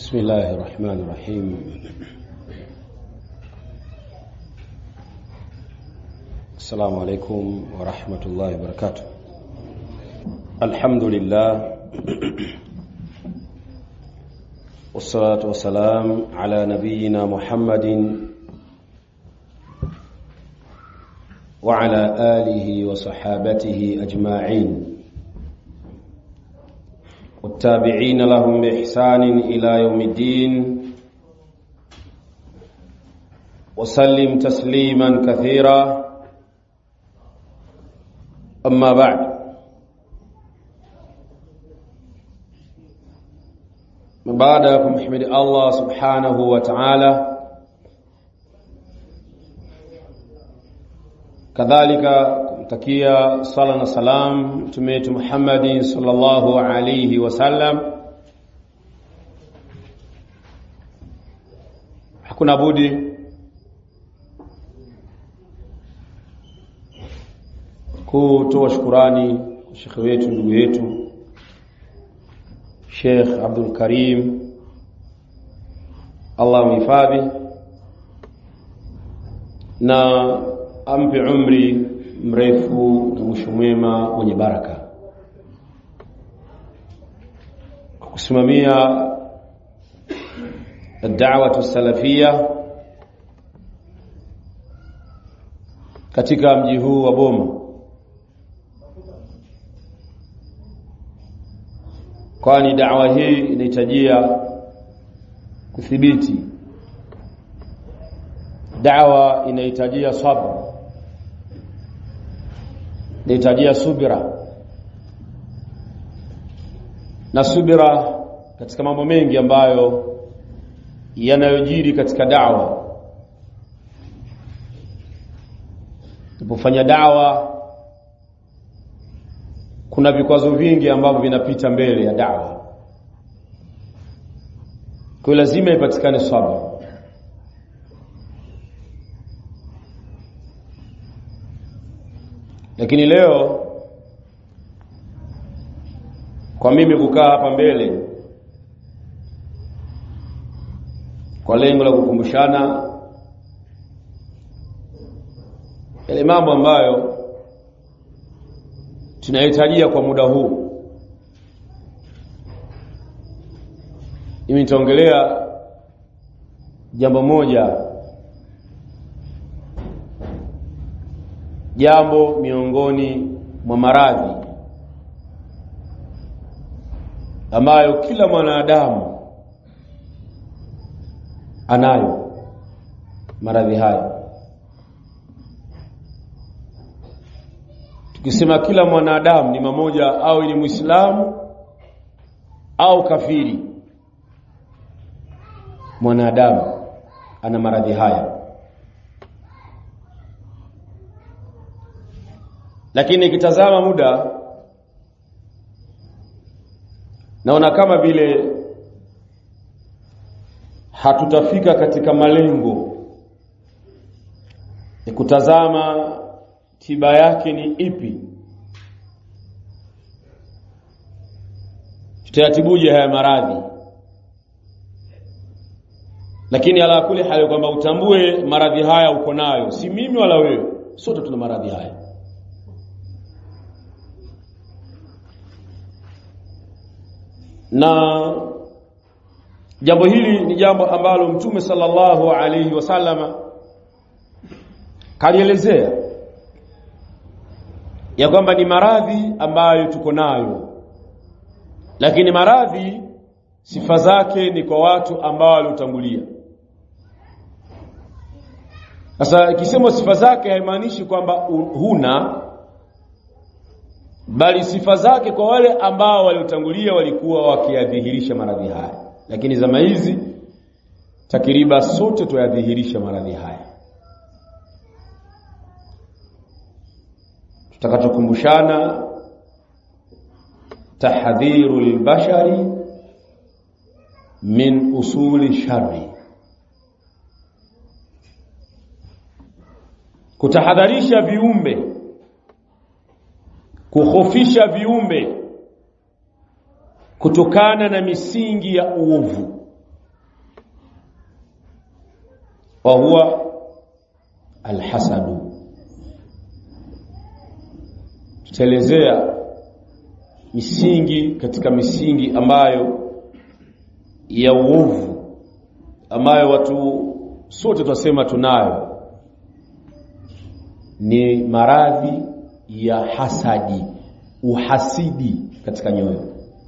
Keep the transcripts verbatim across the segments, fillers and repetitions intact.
بسم الله الرحمن الرحيم. السلام عليكم ورحمة الله وبركاته. الحمد لله والصلاة والسلام على نبينا محمد وعلى آله وصحابته أجمعين والتابعين لهم بإحسان إلى يوم الدين وسلم تسليما كثيرا. أما بعد، بعدكم حمد الله سبحانه وتعالى، كذلك kumtakia sala na salam mtume wetu Muhammad sallallahu alayhi wasallam. Hakuna budi kutoa shukrani kwa Sheikh wetu, ndugu yetu Sheikh Abdul Karim, Allah mhifadhi na ampe umri mrefu na mwisho mwema wenye baraka, kusimamia ad-da'wah as-salafiyya katika mji huu wa Boma, kwani da'wa hii inahitajia kuthibiti, da'wa inahitajia sabr, inahitajia subira, na subira katika mambo mengi ambayo yanayojiri katika da'wa. Tunapofanya da'wa kuna vikwazo vingi ambavyo vinapita mbele ya da'wa, kwa lazima ipatikane sabr. Lakini leo kwa mimi kukaa hapa mbele kwa lengo la kukumbushana yale mambo ambayo tunahitajia kwa muda huu, mimi nitaongelea jambo moja, jambo miongoni mwa maradhi ambayo kila mwanadamu anayo. Maradhi haya, tukisema kila mwanadamu ni mmoja, au ni Muislamu au kafiri, mwanadamu ana maradhi haya. Lakini nikitazama muda naona kama vile hatutafika katika malengo ya kutazama tiba yake ni ipi, tutayatibuje haya maradhi. Lakini ala kuli hali kwamba utambue maradhi haya uko nayo, si mimi wala wewe, sote tuna maradhi haya. Na jambo hili ni jambo ambalo Mtume sallallahu alayhi wasallam kalielezea ya kwamba ni maradhi ambayo tuko nayo, lakini maradhi sifa zake ni kwa watu ambao waliotangulia. Sasa ikisema sifa zake haimaanishi kwamba huna, bali sifa zake kwa wale ambao waliotangulia walikuwa wakiyadhihirisha maradhi haya. Lakini zama hizi takriban sote tuyadhihirisha maradhi haya. Tutakachokumbushana tahdhiru lilbashari min usuli shari, kutahadharisha viumbe, kukhofisha viumbe kutokana na misingi ya uovu. wa huwa alhasadu. Tutaelezea misingi katika misingi ambayo ya uovu ambayo watu sote tunasema tunayo, ni maradhi ya hasadi, uhasidi katika nyoyo.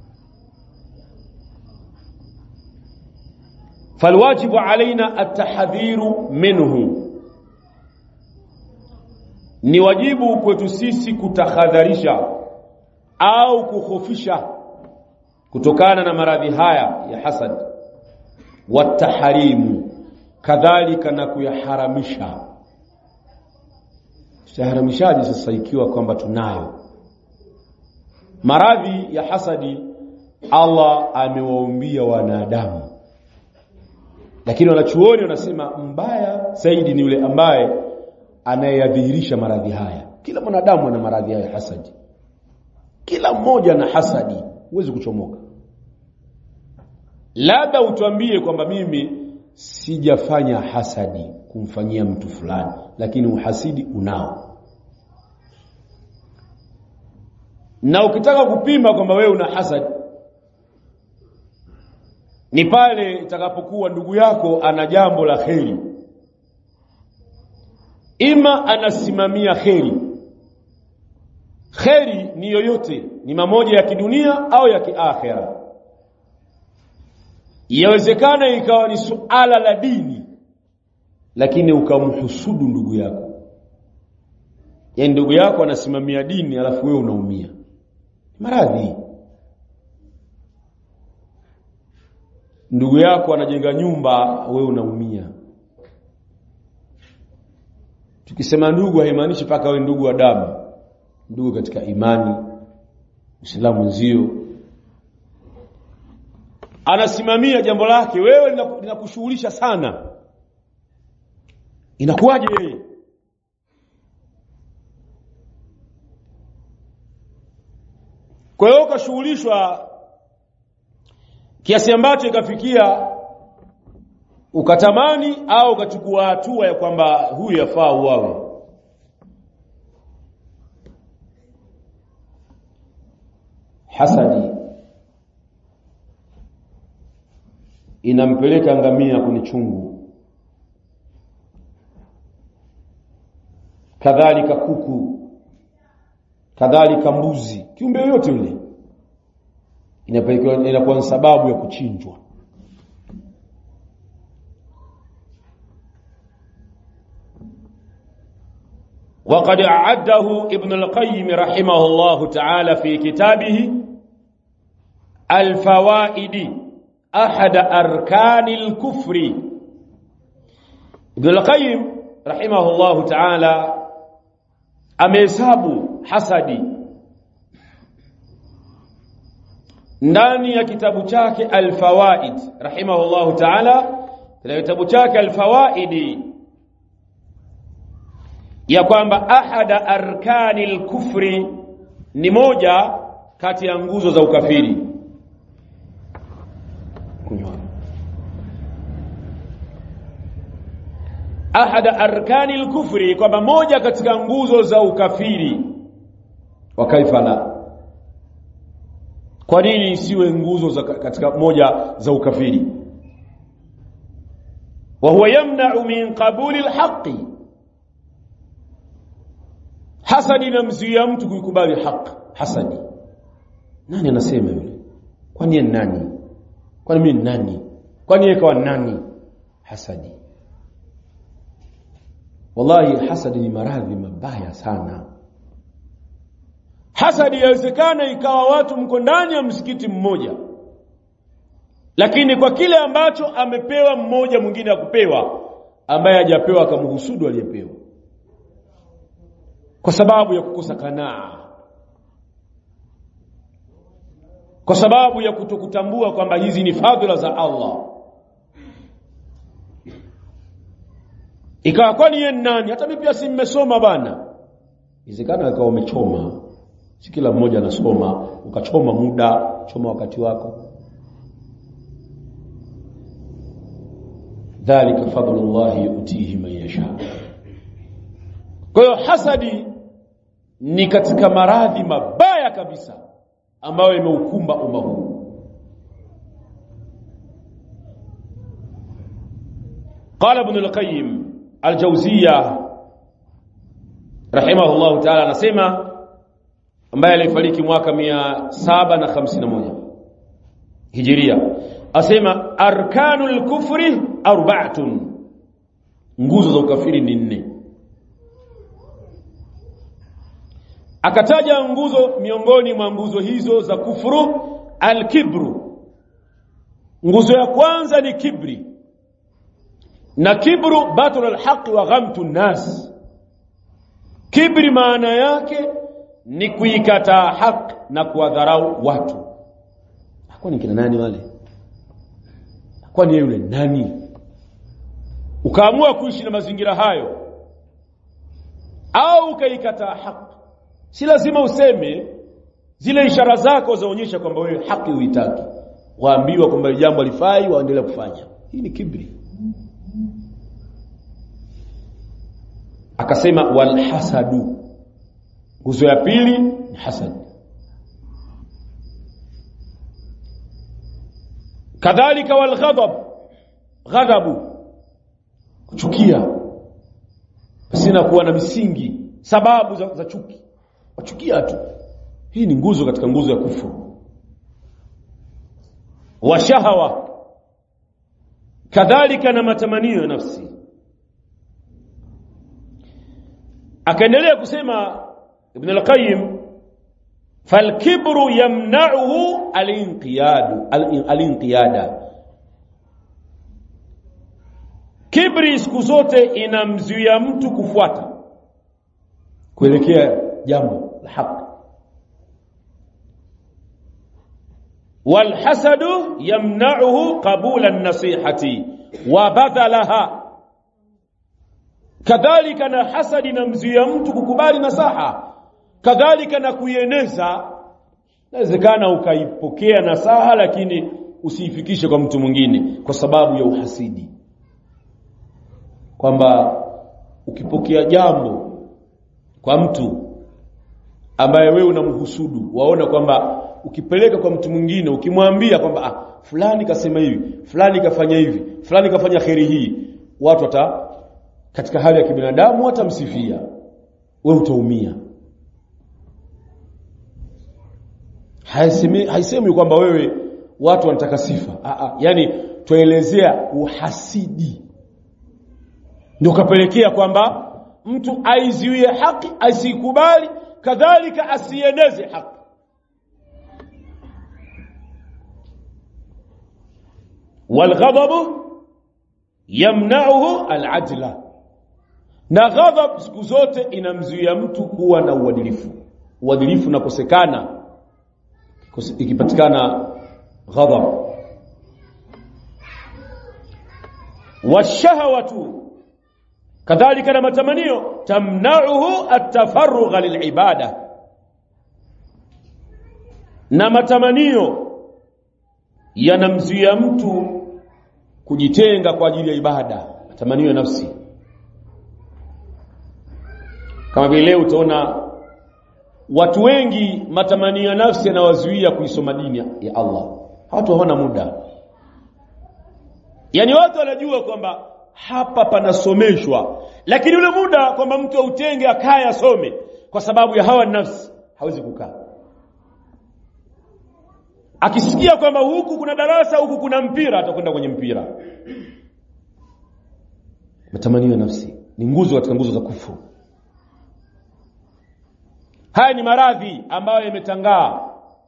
falwajibu alaina at-tahdhiru minhu, ni wajibu kwetu sisi kutahadharisha au kukhofisha kutokana na maradhi haya ya hasad, wataharimu, kadhalika na kuyaharamisha. Tuharamishaje sasa ikiwa kwamba tunayo maradhi ya hasadi? Allah amewaumbia wanadamu, lakini wanachuoni wanasema mbaya zaidi ni yule ambaye anayadhihirisha maradhi haya. Kila mwanadamu ana maradhi haya ya hasadi, kila mmoja na hasadi, huwezi kuchomoka. Labda utuambie kwamba mimi sijafanya hasadi kumfanyia mtu fulani, lakini uhasidi unao. Na ukitaka kupima kwamba wewe una hasad, ni pale itakapokuwa ndugu yako ana jambo la kheri, ima anasimamia kheri. Kheri ni yoyote, ni mamoja ya kidunia au ya kiakhera. Yawezekana ikawa ni suala la dini, lakini ukamhusudu ndugu yako. Yaani ndugu yako anasimamia dini alafu wewe unaumia. Maradhi. Ndugu yako anajenga nyumba, wewe unaumia. Tukisema ndugu haimaanishi paka wewe ndugu wa damu. Ndugu katika imani, Uislamu nzio. Anasimamia jambo lake, wewe linakushughulisha sana. Inakuwaje wewe? Kwa hiyo ukashughulishwa kiasi ambacho ikafikia ukatamani au ukachukua hatua ya kwamba huyu yafaa uawe. Hasadi inampeleka ngamia kwenye chungu, kadhalika kuku, kadhalika mbuzi, kiumbe yote yule inapelekwa, inakuwa sababu ya kuchinjwa. وقد أعده ابن القيم رحمه الله تعالى في كتابه الفوائد أحد أركان الكفر. ابن القيم رحمه الله تعالى amehesabu hasadi ndani ya kitabu chake Al-Fawaid rahimahullahu ta'ala. Katika kitabu chake Al-Fawaid ya kwamba ahada arkanil kufri, ni moja kati ya nguzo za ukafiri. Kunywa. Ahada arkanil kufri, kwamba moja katika nguzo za ukafiri. Wa kaifa la, kwa nini isiwe nguzo za katika moja za ukafiri? Wa huwa yamna'u min qabuli alhaqi, hasadi inamzuia mtu kuikubali haki. Hasadi, nani anasema yule? Kwani yeye nani? Kwani mimi nani? Kwani yeye kwa nani? Hasadi. Wallahi hasadi ni maradhi mabaya sana. Hasadi yawezekana ikawa watu mko ndani ya msikiti mmoja, lakini kwa kile ambacho amepewa mmoja mwingine akupewa, ambaye hajapewa akamhusudu aliyepewa, kwa sababu ya kukosa kanaa, kwa sababu ya kutokutambua kwamba hizi ni fadhila za Allah. Ikawa kwani yeye nani? Hata mimi pia si nimesoma bana. Izikana akawa umechoma. Si kila mmoja anasoma, ukachoma muda, choma wakati wako. dhalika fadlullahi yu'tihi man yasha. Kwa hiyo hasadi ni katika maradhi mabaya kabisa ambayo imeukumba umma huu. Qala Ibn al-Qayyim al-Jawziyya rahimahullah ta'ala, anasema, ambaye alifariki mwaka mia saba na hamsini na moja Hijiria, asema arkanul kufri arba'atun, nguzo za ukafiri ni nne. Akataja nguzo, miongoni mwa nguzo hizo za kufuru, al-kibru. Nguzo ya kwanza ni kibri, na kibru batul al-haq wa ghamtu an-nas. Kibri maana yake ni kuikataa haki na kuwadharau watu. Kwani kina nani wale? Kwani yule nani? Ukaamua kuishi na mazingira hayo au ukaikataa haki, si lazima useme zile ishara zako zaonyesha kwamba wewe haki huitaki. Waambiwa kwamba jambo lifai, waendelea kufanya. Hii ni kibri. Akasema wal hasadu, nguzo ya pili ni hasad. Kadhalika wal ghadab, ghadabu, kuchukia pasina kuwa na misingi, sababu za, za chuki, wachukia tu. Hii ni nguzo katika nguzo ya kufuru. Wa shahawa, kadhalika na matamanio ya nafsi. Akaendelea kusema Ibn al-Qayyim, falkibru yamna'uhu al-inqiyadu al-inqiyada. Kibri siku zote inamzuia mtu kufuata, kuelekea jambo la haki. Wal hasadu yamna'uhu qabula an-nasihati wa badalaha. Kadhalika na hasadi inamzuia mtu kukubali nasaha, kadhalika na kuieneza. Inawezekana ukaipokea nasaha lakini usiifikishe kwa mtu mwingine kwa sababu ya uhasidi, kwamba ukipokea jambo kwa mtu ambaye wewe unamhusudu, waona kwamba ukipeleka kwa mtu mwingine, ukimwambia kwamba ah, fulani kasema hivi, fulani kafanya hivi, fulani kafanya khairi hii, watu wata katika hali ya kibinadamu watamsifia, wewe utaumia. Haisemi haisemi kwamba wewe watu wanataka sifa. Ah ah, yani tuelezea uhasidi ndio kapelekea kwamba mtu aiziwie haki, asikubali, kadhalika asieneze haki. Wal ghadabu yamna'uhu al-adla, na ghadhab siku zote inamzuia mtu kuwa na uadilifu. Uadilifu unakosekana ikipatikana ghadhab. Washahawatu, kadhalika na matamanio, tamna'uhu at-tafarrugh lil-ibada, na matamanio yanamzuia mtu kujitenga kwa ajili ya ibada. Matamanio ya nafsi, kama vile leo utaona watu wengi matamanio ya nafsi yanawazuia kuisoma dini ya Allah. Watu hawana muda. Yani watu wanajua kwamba hapa panasomeshwa, lakini ule muda kwamba mtu autenge akae asome kwa sababu ya hawa nafsi, hawezi kukaa. Akisikia kwamba huku kuna darasa, huku kuna mpira, atakwenda kwenye mpira. Matamanio ya nafsi ni nguzo katika nguzo za kufuru. Haya ni maradhi ambayo yametangaa.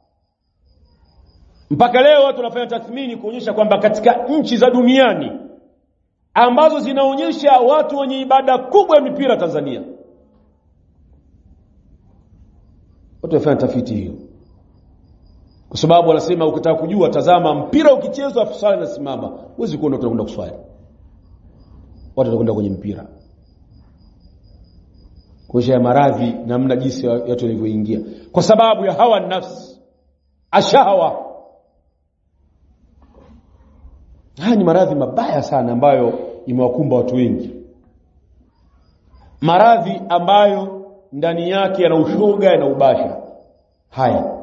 Mpaka leo watu wanafanya tathmini kuonyesha kwamba katika nchi za duniani ambazo zinaonyesha watu wenye ibada kubwa ya mipira, Tanzania, watu wanafanya tafiti hiyo. Kwa sababu wanasema ukitaka kujua, tazama mpira ukichezwa afu swala inasimama, huwezi kuona utakwenda kuswali. Watu wanakwenda kwenye mpira. Kuisha maradhi namna jinsi watu walivyoingia kwa sababu ya hawa nafsi, ashahawa. Haya ni maradhi mabaya sana ambayo imewakumba watu wengi. Maradhi ambayo ndani yake yana ushoga na ubasha. Haya.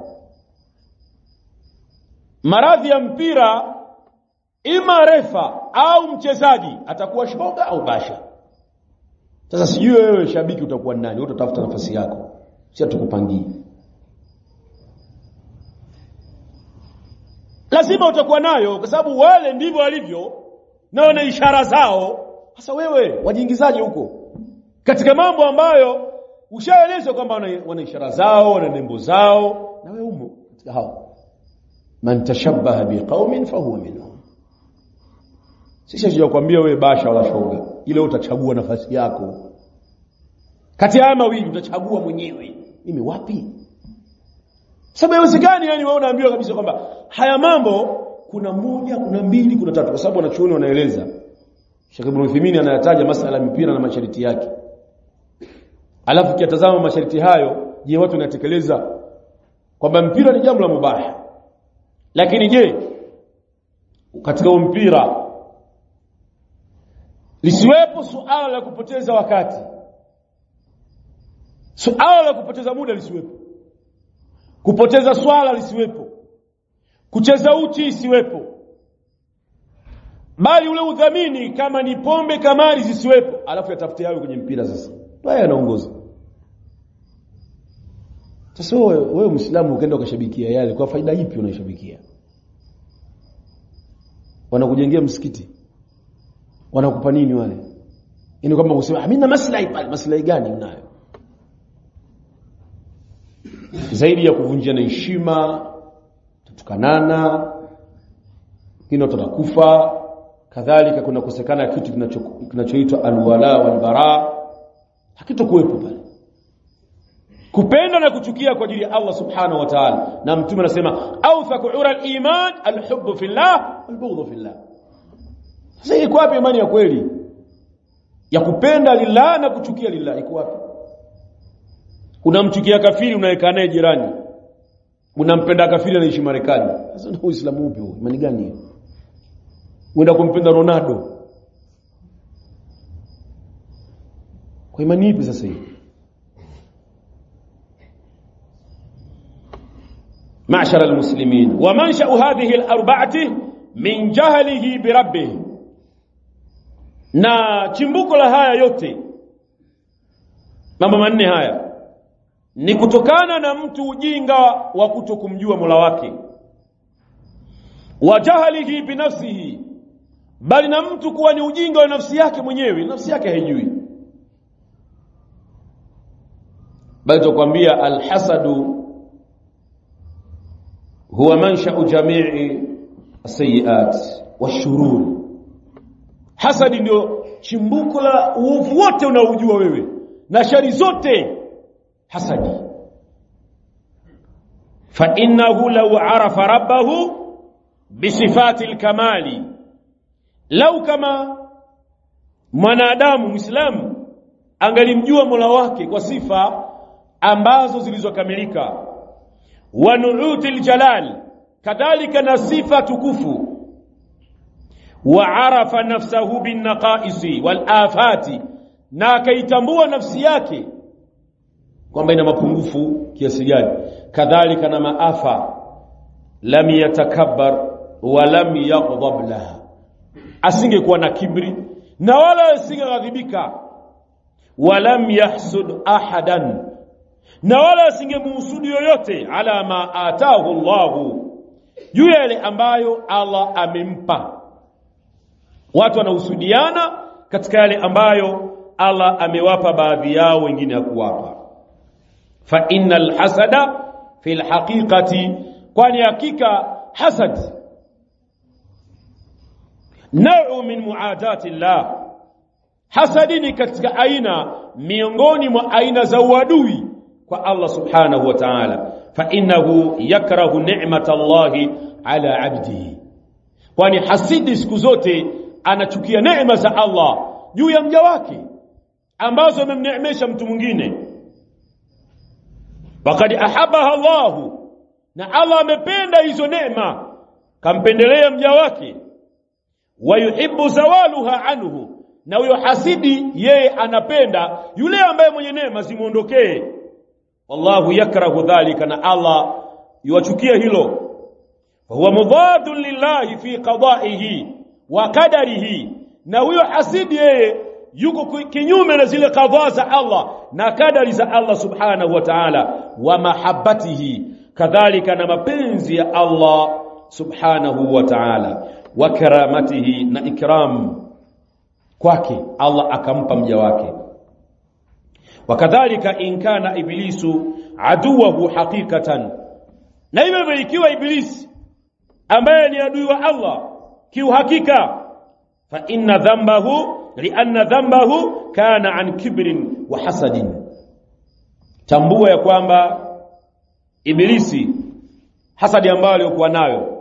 Maradhi ya mpira, ima refa au mchezaji atakuwa shoga au basha. Sasa sijui wewe shabiki utakuwa nani, wewe utafuta nafasi yako. Si atukupangie. Lazima utakuwa nayo kwa sababu wale ndivyo walivyo na wana ishara zao. Sasa wewe wajiingizaje huko katika mambo ambayo ushaelezwa kwamba wana ishara zao, wana nembo zao, na wewe umo katika hao? Man tashabbaha biqaumin fahuwa minhum. Sisi tunakwambia wewe basha wala shoga, ile utachagua nafasi yako. Kati ya mawili utachagua mwenyewe. Mimi wapi? Sababu haiwezekani yani wewe unaambiwa kabisa kwamba haya mambo kuna moja, kuna mbili, kuna tatu, kwa sababu wanachuoni wanaeleza. Sheikh Ibn Uthaymeen anayataja masala ya mpira na masharti yake. Alafu kiatazama masharti hayo, je, watu wanatekeleza kwamba mpira ni jambo la mubah. Lakini je, katika mpira lisiwepo suala la kupoteza wakati, suala la kupoteza muda lisiwepo, kupoteza swala lisiwepo, kucheza uchi isiwepo, bali ule udhamini kama ni pombe kamari zisiwepo, alafu yatafute yao kwenye mpira. Sasa haya yanaongoza. Sasa wewe wewe Muislamu ukaenda ukashabikia yale, kwa faida ipi unaishabikia? Wanakujengea msikiti, wanakupa nini wale? Yaani kama useme mimi na maslahi pale, maslahi gani unayo? Zaidi ya kuvunjana heshima, tutukanana, kino tutakufa, kadhalika kuna kusekana kitu kinachoitwa alwala wal bara, hakitokuwepo pale. Kupenda na kuchukia kwa ajili ya Allah subhanahu wa ta'ala. Na mtume anasema awthaqu ura al-iman al-hubbu fillah wal-bughdhu fillah. Sasa iko wapi imani ya kweli ya kupenda lillah na kuchukia lillah? Iko wapi? Unamchukia kafiri unaweka naye jirani, unampenda kafiri anaishi Marekani. Sasa ndio Uislamu upi huo? Imani gani hiyo? Unaenda kumpenda Ronaldo, kwa imani ipi sasa hiyo? معشر المسلمين ومنشأ هذه الأربعة من جهله بربه. na chimbuko la haya yote mambo manne haya ni kutokana na mtu ujinga wa kutokumjua Mola wake, wa jahalihi binafsihi, bali na mtu kuwa ni ujinga wa nafsi yake mwenyewe, nafsi yake haijui. Bali tukwambia alhasadu huwa mansha'u jami'i as-sayyi'at wash-shurur. Hasadi ndio chimbuko la uovu wote unaojua wewe na shari zote. Hasadi. Fa innahu law arafa rabbahu bi sifati al-kamali, law kama mwanadamu Muislamu angalimjua Mola wake kwa sifa ambazo zilizokamilika, wa nu'util jalal, kadhalika na sifa tukufu, wa arafa nafsahu bin naqaisi wal afati, na akaitambua nafsi yake kwamba ina mapungufu kiasi gani, kadhalika na maafa, lam yatakabbar wa lam yaghdab laha, asingekuwa na kibri na wala asingeghadhibika, wa lam yahsud ahadan, na wala asingemuhusudu yoyote, ala ma atahu Allahu, juu yale ambayo Allah amempa. Watu wanahusudiana katika yale ambayo Allah amewapa baadhi yao, wengine hakuwapa. Fa innal hasada fil haqiqati, kwani hakika hasad nau'u min muadati Allah. Hasadi ni katika aina miongoni mwa aina za uadui kwa Allah subhanahu wa ta'ala. Fa innahu yakrahu ni'mata Allahi ala 'abdihi, kwani hasidi siku zote anachukia neema za Allah juu ya mja wake ambazo amemneemesha mtu mwingine. Faqad ahabbaha Allah, na Allah amependa hizo neema, kampendelea mja wake. wa yuhibbu zawaluha anhu, na huyo hasidi yeye anapenda yule ambaye mwenye neema zimuondokee. Wallahu yakrahu dhalika, na Allah yuachukia hilo. Fa huwa mudadun lillahi fi qada'ihi wa qadarihi, na huyo hasidi yeye yuko kinyume na zile qadha za Allah na kadari za Allah subhanahu wa ta'ala, wa mahabbatihi, kadhalika na mapenzi ya Allah subhanahu wa ta'ala, wa karamatihi, na ikram kwake Allah akampa mja wake. Wakadhalika in kana iblisu aduwahu haqiqatan, na hivyo ikiwa ibilisi ambaye ni adui wa Allah kiuhakika, fa inna dhanbahu lianna dhanbahu kana an kibrin wa hasadin, tambua ya kwamba ibilisi hasadi ambayo alikuwa nayo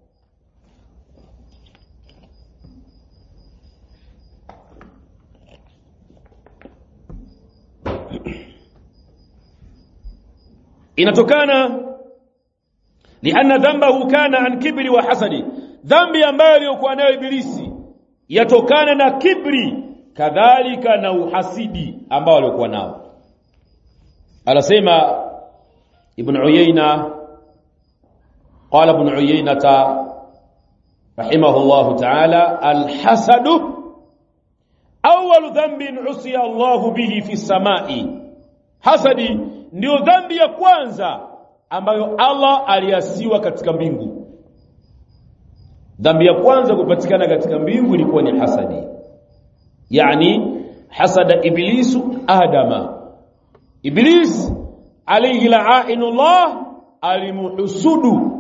inatokana lianna dhanbahu kana an kibri wa hasadi, dhambi ambayo alikuwa nayo ibilisi yatokana na kibri kadhalika na uhasidi ambao alikuwa nao. Anasema Ibn Uyayna, qala Ibn Uyaynata rahimahullah ta'ala, al-hasadu awwalu dhanbin usiya Allah bihi fi samai, hasadi ndio dhambi ya kwanza ambayo Allah aliasiwa katika mbingu. Dhambi ya kwanza kupatikana katika mbingu ilikuwa ni hasadi, yani hasada iblisu adama, iblis alayhi la'inullah alimuhusudu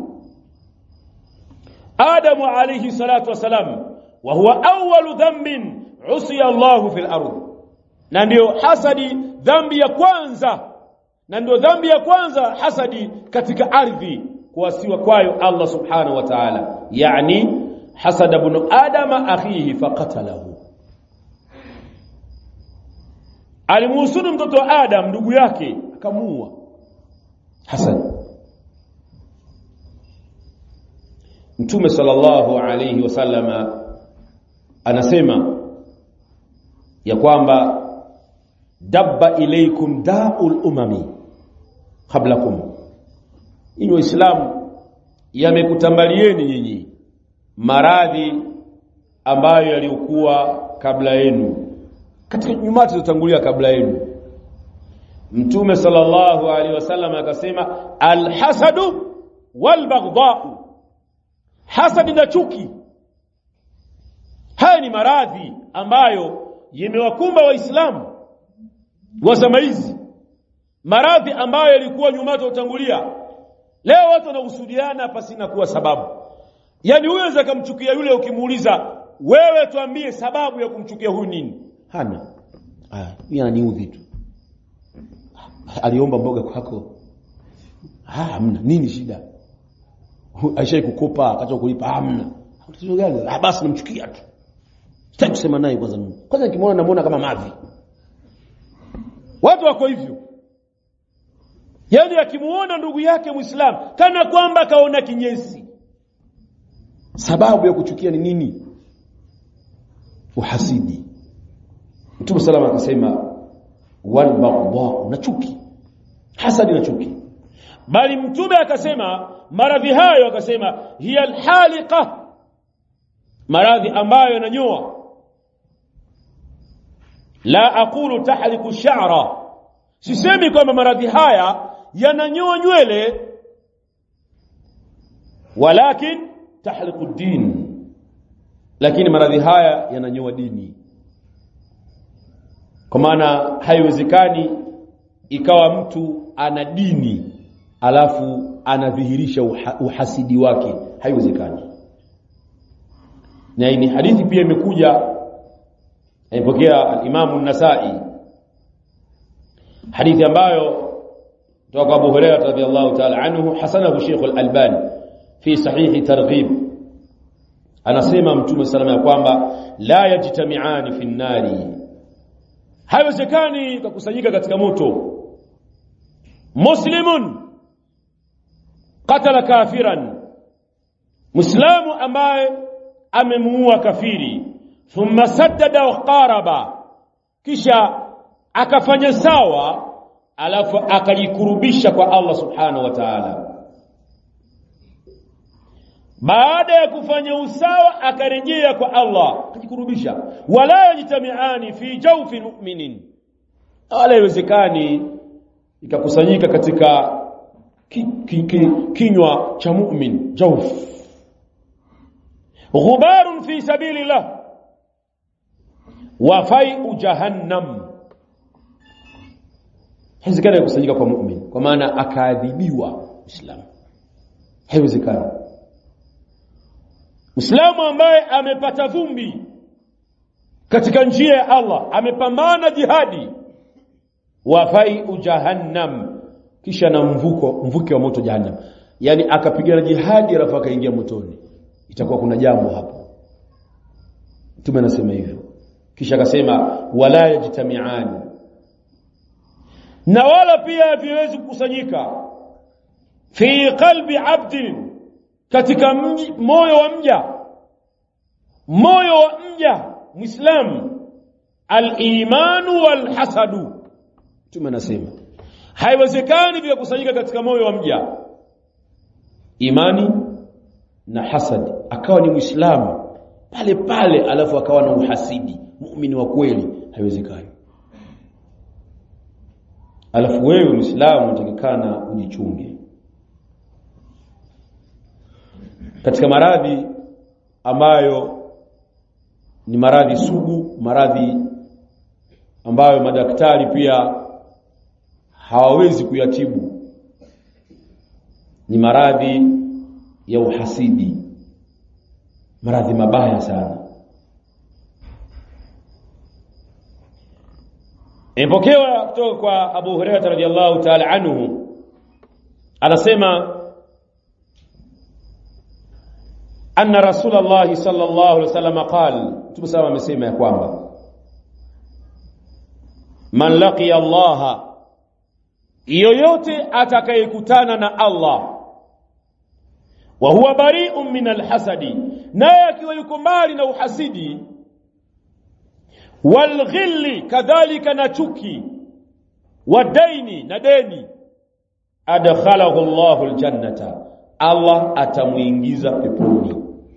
Adamu alayhi salatu wasalam, wa huwa awwalu dhanbin usiya Allah fil ardh, na ndio hasadi dhambi ya kwanza, na ndio dhambi ya kwanza hasadi katika ardhi kuasiwa kwayo Allah subhanahu wa ta'ala, yani hasada ibn adama akhihi faqatalahu, alimuhusudu mtoto wa Adam ndugu yake akamuua. Hasad. Mtume sallallahu alayhi wasallama anasema ya kwamba dabba ilaykum da'ul umami qablakum, inyo Uislamu yamekutambalieni nyinyi maradhi ambayo yalikuwa kabla yenu, katika nyumati zilizotangulia kabla yenu. Mtume sallallahu alaihi wasallam akasema alhasadu walbaghdha'u, hasadi na chuki, haya ni maradhi ambayo yamewakumba waislamu wa zama hizi, maradhi ambayo yalikuwa nyuma tutangulia. Leo watu wanahusudiana pasina kuwa sababu, yani huyo anaweza kumchukia yule, ukimuuliza wewe tuambie sababu ya kumchukia huyu nini, hana. Ah, yeye ananiudhi tu, aliomba mboga kwako, ah hamna, nini shida, aisha kukopa akacha kulipa, hamna, tatizo gani? Ah basi namchukia tu, sitaki kusema naye kwanza. Kwanza nikimwona namuona kama mavi. Watu wako hivyo, yani akimuona ndugu yake Muislamu kana kwamba kaona kinyesi. Sababu ya kuchukia ni nini? Uhasidi. Mtume salama akasema wal baghdha, na chuki, hasadi na chuki. Bali Mtume akasema maradhi hayo, akasema hiya alhaliqa, maradhi ambayo yananyoa. La aqulu tahliku sha'ra, sisemi kwamba maradhi haya yananyoa nywele, walakin tahliku din, lakini maradhi haya yananyoa dini. Kwa maana haiwezekani ikawa mtu ana dini alafu anadhihirisha uhasidi wake, haiwezekani. Na hii hadithi pia imekuja, aipokea al-Imam an-Nasa'i, hadithi ambayo kutoka Abu Hurairah radhiyallahu ta'ala anhu, hasanahu Sheikh al-Albani fi sahih targhib. Anasema Mtume sallallahu alayhi wasallam kwamba la yajtami'ani fi an-nari, haiwezekani kukusanyika katika moto muslimun qatala kafiran, muislamu ambaye amemuua kafiri, thumma saddada wa qaraba, kisha akafanya sawa, alafu akajikurubisha kwa Allah subhanahu wa ta'ala. Baada ya kufanya usawa akarejea kwa Allah, akajikurubisha. Wala yajtami'ani fi jawfi mu'minin, wala iwezekani ikakusanyika katika ki, ki, ki, kinywa cha mu'min jawf. Ghubarun fi sabilillah wa fai'u jahannam, haiwezekani kusanyika kwa mu'min kwa maana akaadhibiwa Muislamu, haiwezekani. Muislamu ambaye amepata vumbi katika njia ya Allah, amepambana jihadi, wa fai'u jahannam, kisha na mvuko mvuke wa moto jahannam, yani akapigana jihadi alafu akaingia motoni, itakuwa kuna jambo hapo. Mtume anasema hivyo. Kisha akasema wala yajtami'ani, na wala pia viwezi kukusanyika, fi qalbi abdin, katika mji, moyo wa mja, moyo wa mja Muislamu, al-imanu wal-hasadu. Mtume anasema haiwezekani vya kusanyika katika moyo wa mja imani na hasad, akawa ni Muislamu pale pale alafu akawa na uhasidi, muumini wa kweli, haiwezekani. Alafu wewe Muislamu unatakikana ujichunge katika maradhi ambayo ni maradhi sugu, maradhi ambayo madaktari pia hawawezi kuyatibu, ni maradhi ya uhasidi, maradhi mabaya sana. Imepokewa kutoka kwa Abu Hurairah radhiyallahu ta'ala anhu, anasema anna Rasulullah sallallahu alaihi wasallam qala, tumesema amesema ya kwamba man laqiya Allah, yoyote atakayekutana na Allah, wa huwa bari'un min alhasadi, naye akiwa yuko mbali na uhasidi, wal ghilli, kadhalika na chuki, wadaini, na deni, adkhalahu Allahu aljannata, Allah atamuingiza peponi.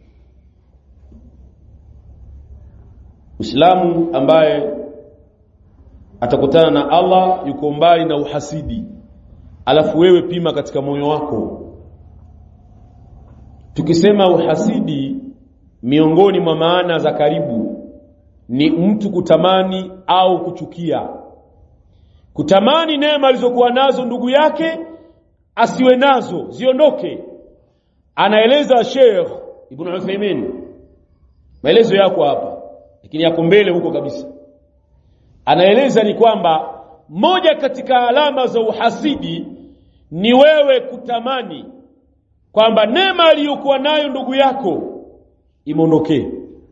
Muislamu ambaye atakutana na Allah yuko mbali na uhasidi, alafu wewe pima katika moyo wako. Tukisema uhasidi, miongoni mwa maana za karibu ni mtu kutamani au kuchukia. Kutamani neema alizokuwa nazo ndugu yake asiwe nazo, ziondoke. Anaeleza Sheikh Ibn Uthaymeen, maelezo yako hapa lakini yako mbele huko kabisa. Anaeleza ni kwamba moja katika alama za uhasidi ni wewe kutamani kwamba neema aliyokuwa nayo ndugu yako imondoke,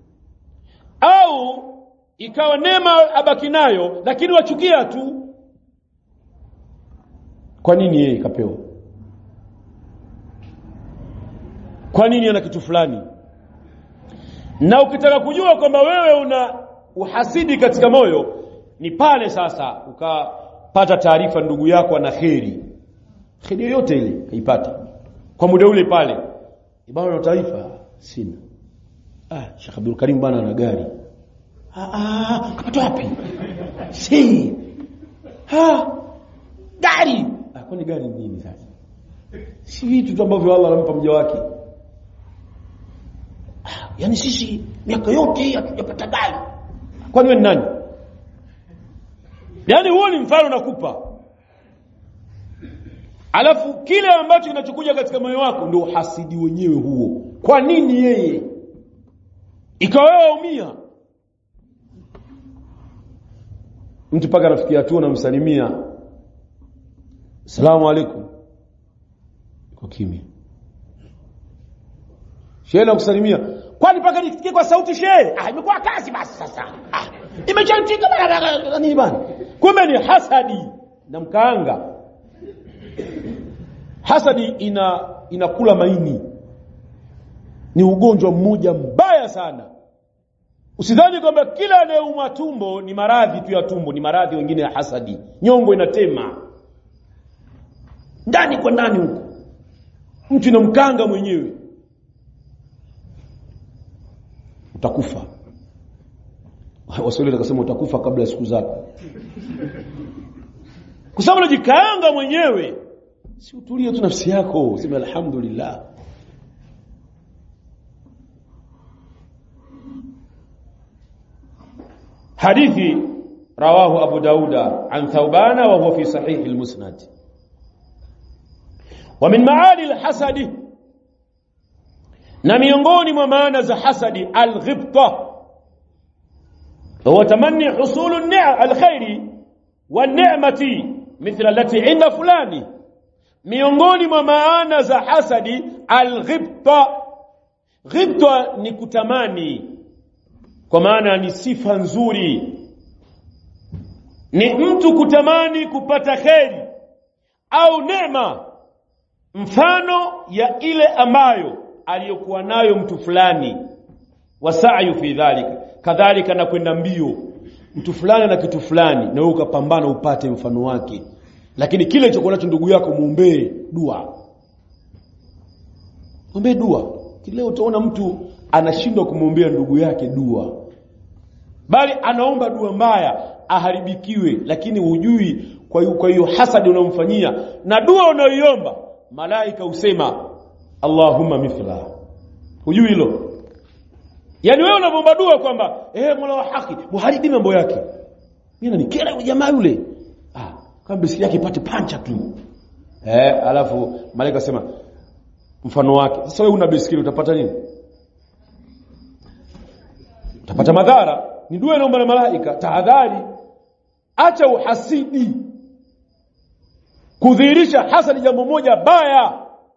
au ikawa neema abaki nayo lakini wachukia tu. Kwa nini yeye kapewa? Kwa nini ana kitu fulani? Na ukitaka kujua kwamba wewe una uhasidi katika moyo, ni pale sasa ukapata taarifa ndugu yako ana kheri, kheri yote ile kaipata kwa muda ule pale, ibao na taarifa sina. Ah, Sheikh Abdul Karim bana ana gari. Ah ah, kapata wapi? Si. Ha, gari. Ah, kwani gari nini sasa? Si vitu ambavyo Allah anampa mja wake. Ah, yani sisi miaka yote hatujapata gari. Kwani wewe ni nani? Yani huo ni mfano nakupa. Alafu kile ambacho kinachokuja katika moyo wako ndio hasidi wenyewe huo. Kwa nini yeye? Ikawa wewe umia. Mtu paka rafiki tu anamsalimia, "Asalamu alaykum." Kwa kimya. Shehe na kusalimia, "Kwani paka nisikie kwa sauti shehe?" Ah, imekuwa kazi basi sasa. Ah, imechantika bana nini bana? Kumbe ni hasadi na mkaanga. Hasadi ina inakula maini. ni ugonjwa mmoja mbaya sana. Usidhani kwamba kila anayeumwa tumbo ni maradhi tu ya tumbo, ni maradhi wengine ya hasadi. Nyongo inatema ndani kwa ndani huko, mtu inamkanga mwenyewe, utakufa. Waswahili wakasema utakufa kabla siku zako, kwa sababu unajikaanga mwenyewe. Si utulie tu nafsi yako, sema alhamdulillah. Hadithi rawahu Abu Dauda an Thawbana wa huwa fi sahih al-Musnad. Wa min maali al-hasadi, na miongoni mwa maana za hasadi, al-ghibta huwa tamanni husul an-ni'am al-khairi wan-ni'mati mithla allati 'inda fulani. Miongoni mwa maana za hasadi al-ghibta. Ghibta ni kutamani, kwa maana ni sifa nzuri. Ni mtu kutamani kupata kheri au neema mfano ya ile ambayo aliyokuwa nayo mtu fulani. Wasa'yu fi dhalika, kadhalika na kwenda mbio mtu fulani na kitu fulani, na wewe ukapambana upate mfano wake. Lakini kile kilichokuwa nacho ndugu yako muombe dua. Muombe dua. Kile utaona mtu anashindwa kumwombea ndugu yake dua, bali anaomba dua mbaya aharibikiwe, lakini hujui kwa hiyo kwa hiyo hasadi unamfanyia, na dua unayoiomba malaika usema Allahumma mithla. Hujui hilo? Yani wewe unaomba dua kwamba eh Mola wa haki muharibi mambo yake, mimi nanikera yule jamaa yule, ah kama bisi yake ipate pancha tu, eh alafu malaika sema mfano wake. Sasa wewe una bisikili utapata nini? Utapata madhara. Ni dua inaomba na malaika. Tahadhari, acha uhasidi. Kudhihirisha hasadi jambo moja baya.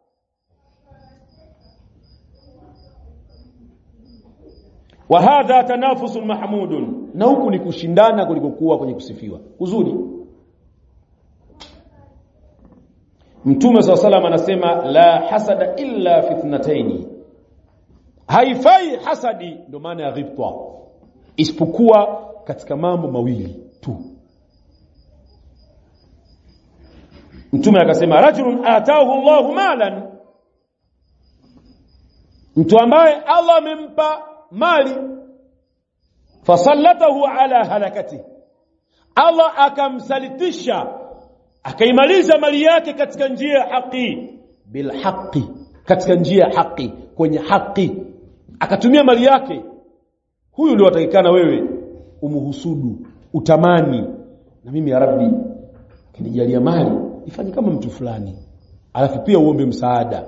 Wa hadha tanafusun mahmudun, na huku ni kushindana kuliko kuwa kwenye kusifiwa kuzuri. Mtume sallallahu alayhi wasallam anasema la hasada illa fi ithnatayn, haifai hasadi, ndio maana ya ghibta, isipokuwa katika mambo mawili tu. Mtume akasema rajulun ataahu Allahu malan, mtu ambaye Allah amempa mali, fasallatahu ala halakati, Allah akamsalitisha akaimaliza mali yake katika njia ya haki, bil haqi, katika njia ya haki, kwenye haki akatumia mali yake. Huyu ndio watakikana wewe umuhusudu, utamani, na mimi ya Rabbi kinijalia mali ifanye kama mtu fulani, alafu pia uombe msaada.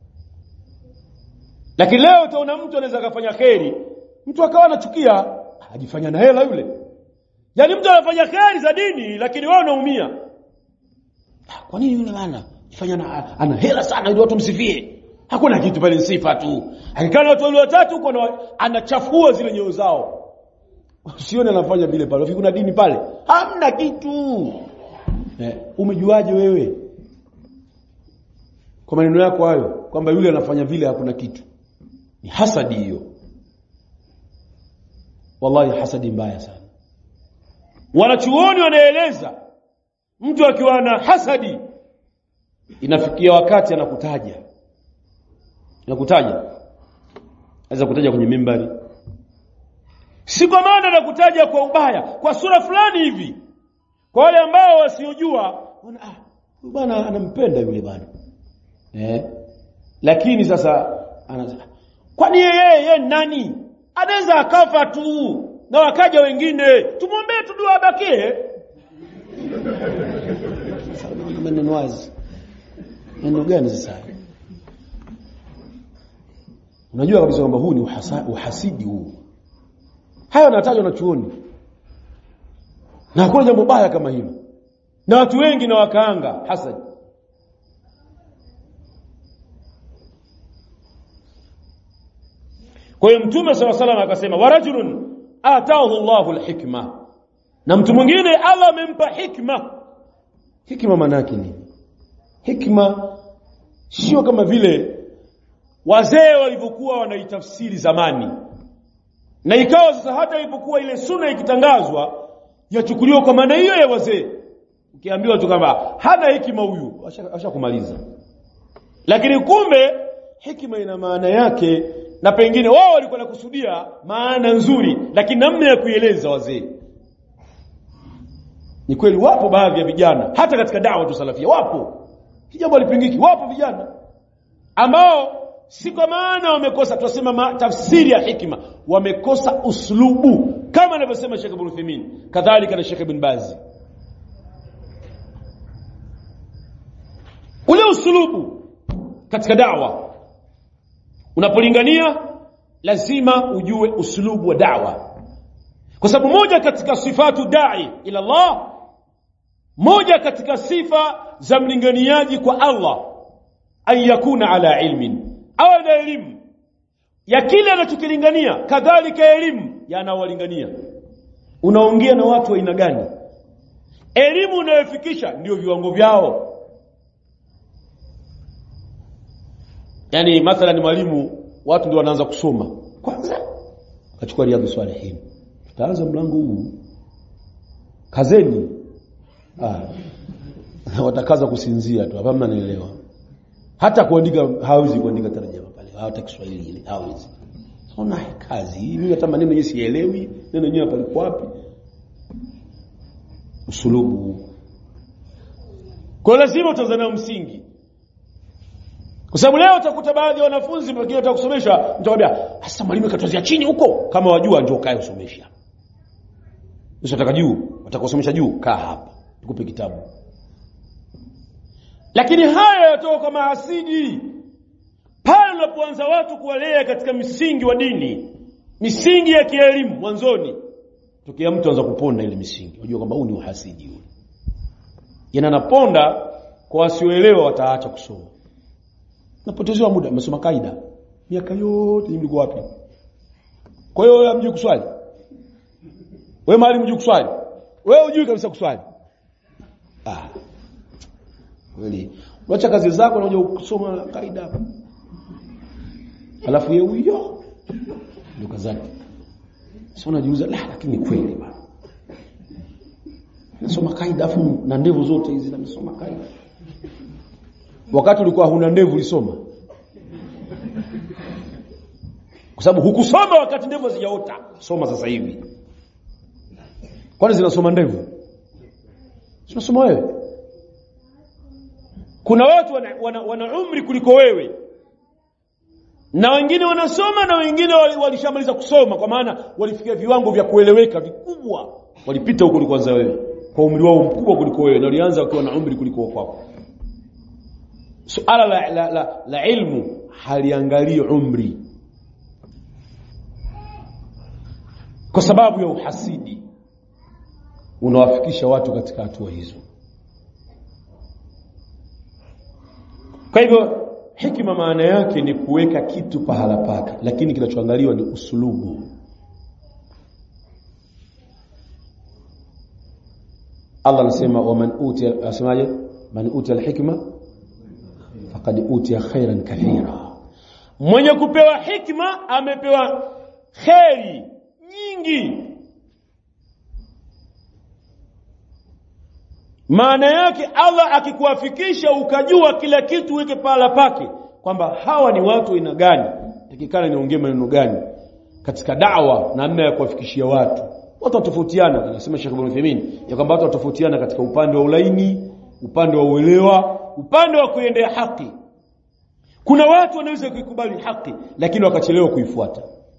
Lakini leo utaona mtu anaweza kufanya kheri, mtu akawa anachukia, ajifanya na hela yule. Yaani mtu anafanya kheri za dini lakini wewe unaumia. Kwa nini yule bana jifanya na ana hela sana ili watu msifie? Hakuna kitu pale, sifa tu. Akikana watu wale watatu huko anachafua zile nyoyo zao. Usione anafanya vile pale. Ufikuna dini pale. Hamna kitu. Eh, umejuaje wewe? Kwa maneno yako hayo kwamba yule anafanya vile hakuna kitu. Ni hasadi hiyo. Wallahi hasadi mbaya sana. Wanachuoni wanaeleza mtu akiwa na hasadi inafikia wakati anakutaja. Anakutaja. Anaweza kutaja kwenye mimbari. Si kwa maana anakutaja kwa ubaya, kwa sura fulani hivi. Kwa wale ambao wasiojua, wana ah, huyu bwana anampenda yule bwana. Eh? Lakini sasa anasema, kwani yeye yeye nani? Anaweza akafa tu na wakaja wengine. Tumwombee tu dua abakie. Maneno wazi. Maneno gani sasa? Unajua kabisa kwamba huu ni uhasa, uhasidi huu. Hayo yanatajwa na chuoni. Na hakuna jambo baya kama hilo. Na watu wengi na wakaanga hasad. Kwa hiyo Mtume sallallahu alayhi wasallam akasema warajulun ataahu Allahu alhikma, na mtu mwingine Allah amempa hikma. Hikma maana yake nini? Hikma sio kama vile wazee walivyokuwa wanaitafsiri zamani, na ikawa sasa hata ilipokuwa ile sunna ikitangazwa yachukuliwa kwa maana hiyo ya wazee. Ukiambiwa tu kama hana hekima huyu, ashakumaliza. Lakini kumbe hekima ina maana yake, na pengine wao walikuwa nakusudia maana nzuri, lakini namna ya kuieleza wazee. Ni kweli wapo baadhi ya vijana hata katika da'wa tu salafia, wapo kijambo lipingiki, wapo vijana ambao si kwa maana wamekosa, tunasema tafsiri ya hikima, wamekosa uslubu, kama anavyosema Sheikh Ibn Uthaymeen, kadhalika na Sheikh Ibn Baz. Ule uslubu katika da'wa, unapolingania lazima ujue uslubu wa da'wa, kwa sababu moja katika sifatu da'i ila Allah, moja katika sifa za mlinganiaji kwa Allah, an yakuna ala ilmin, awe na elimu ya kile anachokilingania, kadhalika elimu ya anaowalingania. Unaongea na watu wa aina gani? Elimu unayofikisha ndio viwango vyao. Yani mathalan mwalimu, watu ndio wanaanza kusoma kwanza, akachukua Riyadhus Salihin, tutaanza mlango huu, kazeni. Ah, watakaza kusinzia tu, hapa mnanielewa. Hata kuandika hawezi kuandika tarjama pale, hata Kiswahili ile hawezi. Ona kazi mimi hata maneno yenyewe sielewi, neno yenyewe pale kwa wapi? Usulubu. Kwa lazima utazana msingi. Kwa sababu leo utakuta baadhi ya wanafunzi wengine watakusomesha, mtawaambia sasa mwalimu katozea chini huko, kama wajua njoo kae usomesha. Usitaka juu, watakusomesha juu, kaa hapa tukupe kitabu. Lakini haya yatoka kwa mahasidi pale unapoanza watu kuwalea katika misingi wa dini, misingi ya kielimu mwanzoni. Tukia mtu anza kuponda ile misingi, unajua kwamba huu ni uhasidi yule. Yana naponda kwa wasioelewa, wataacha kusoma. Napotezea muda, umesoma kaida miaka yote, mliko wapi? Kwa hiyo wewe mjui kuswali? Wewe mahali mjui kuswali? Wewe hujui kabisa kuswali? Ah. Kweli. Wacha kazi zako na unajua kusoma kaida. Alafu yeye huyo ndio kazi yake. Sasa unajiuliza, la lakini kweli bwana. Nasoma kaida afu na ndevu zote hizi nasoma kaida. Wakati ulikuwa huna ndevu ulisoma. Kwa sababu hukusoma wakati ndevu hazijaota. Soma sasa hivi. Kwani zinasoma ndevu? Zinasoma wewe. Kuna watu wana, wana, wana umri kuliko wewe, na wengine wanasoma na wengine walishamaliza kusoma, kwa maana walifikia viwango vya kueleweka vikubwa, walipita huko kwanza wewe, kwa umri wao mkubwa kuliko wewe, na walianza wakiwa na umri kuliko wako. Suala la, la, la, la ilmu haliangalii umri, kwa sababu ya uhasidi unawafikisha watu katika hatua hizo. Kwa hivyo hikima maana yake ni kuweka kitu pahala pake, lakini kinachoangaliwa ni usulubu. Allah anasema waman utiya, asemaje? Man utiya alhikma faqad utiya khairan kathira. Mwenye kupewa hikma amepewa khairi nyingi. Maana yake Allah akikuafikisha ukajua kila kitu weke pahala pake, kwamba hawa ni watu aina gani, takikana niongee maneno gani katika da'wa, na namna ya kuwafikishia watu. Watu watofautiana, anasema Sheikh Ibn Uthaymeen, ya kwamba watu watofautiana katika upande wa ulaini, upande wa uelewa, upande wa kuendea haki. Kuna watu wanaweza kuikubali haki lakini wakachelewa kuifuata.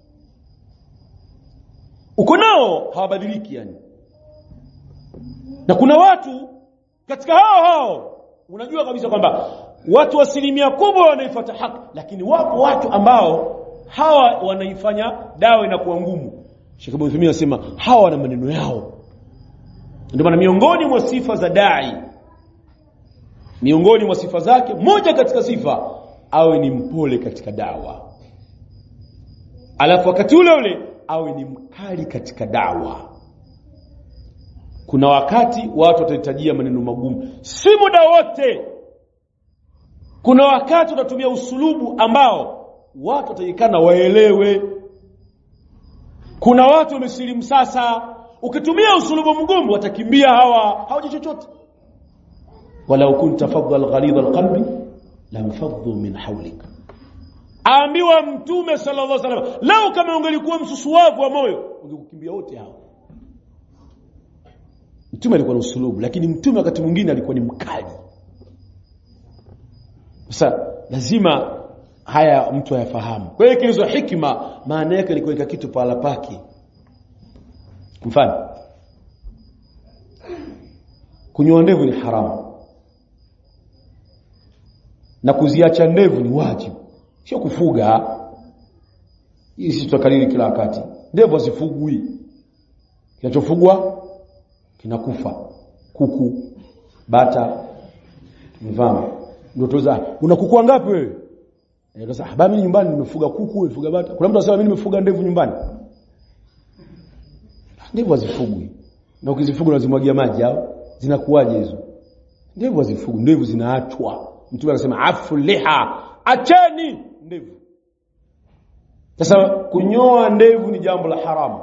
Uko nao hawabadiliki yani. Na kuna watu katika hao hao unajua kabisa kwamba watu asilimia kubwa wanaifuata haki, lakini wapo watu ambao hawa wanaifanya dawa inakuwa ngumu. Sheikh Ibn Uthaymeen anasema hawa wana maneno yao. Ndio maana miongoni mwa sifa za dai, miongoni mwa sifa zake, moja katika sifa awe ni mpole katika dawa. Alafu wakati ule ule awe ni mkali katika dawa. Kuna wakati watu watahitajia maneno magumu, si muda wote. Kuna wakati utatumia usulubu ambao watu watakikana waelewe. Kuna watu wamesilimu sasa, ukitumia usulubu mgumu watakimbia hawa, hawaji chochote. Walau kunta fadhal ghalidha alqalbi lam faddu min hawlik. Aambiwa Mtume sallallahu alaihi wasallam, lao kama ungelikuwa msusuwavu wa moyo ungekukimbia wote hao. Mtume alikuwa na usulubu, lakini Mtume wakati mwingine alikuwa ni mkali. Sasa lazima haya mtu ayafahamu. Kwa hiyo hizo hikma maana yake ni kuweka kitu pahala pake. Mfano, kunyoa ndevu ni haramu, na kuziacha ndevu ni wajibu, sio kufuga. Hii si tutakariri kila wakati. Ndevu hazifugwi. Kinachofugwa kinakufa. Kuku, bata, mvama. Ndio toza, una kuku wangapi wewe? Eh, sasa baba mimi nyumbani nimefuga kuku, nimefuga bata. Kuna mtu anasema mimi nimefuga ndevu nyumbani. Ndevu hazifugwi. Na ukizifuga unazimwagia maji au zinakuaje hizo? Ndevu hazifugwi, ndevu zinaachwa. Mtume anasema afu liha, acheni ndevu. Sasa kunyoa ndevu ni jambo la haramu.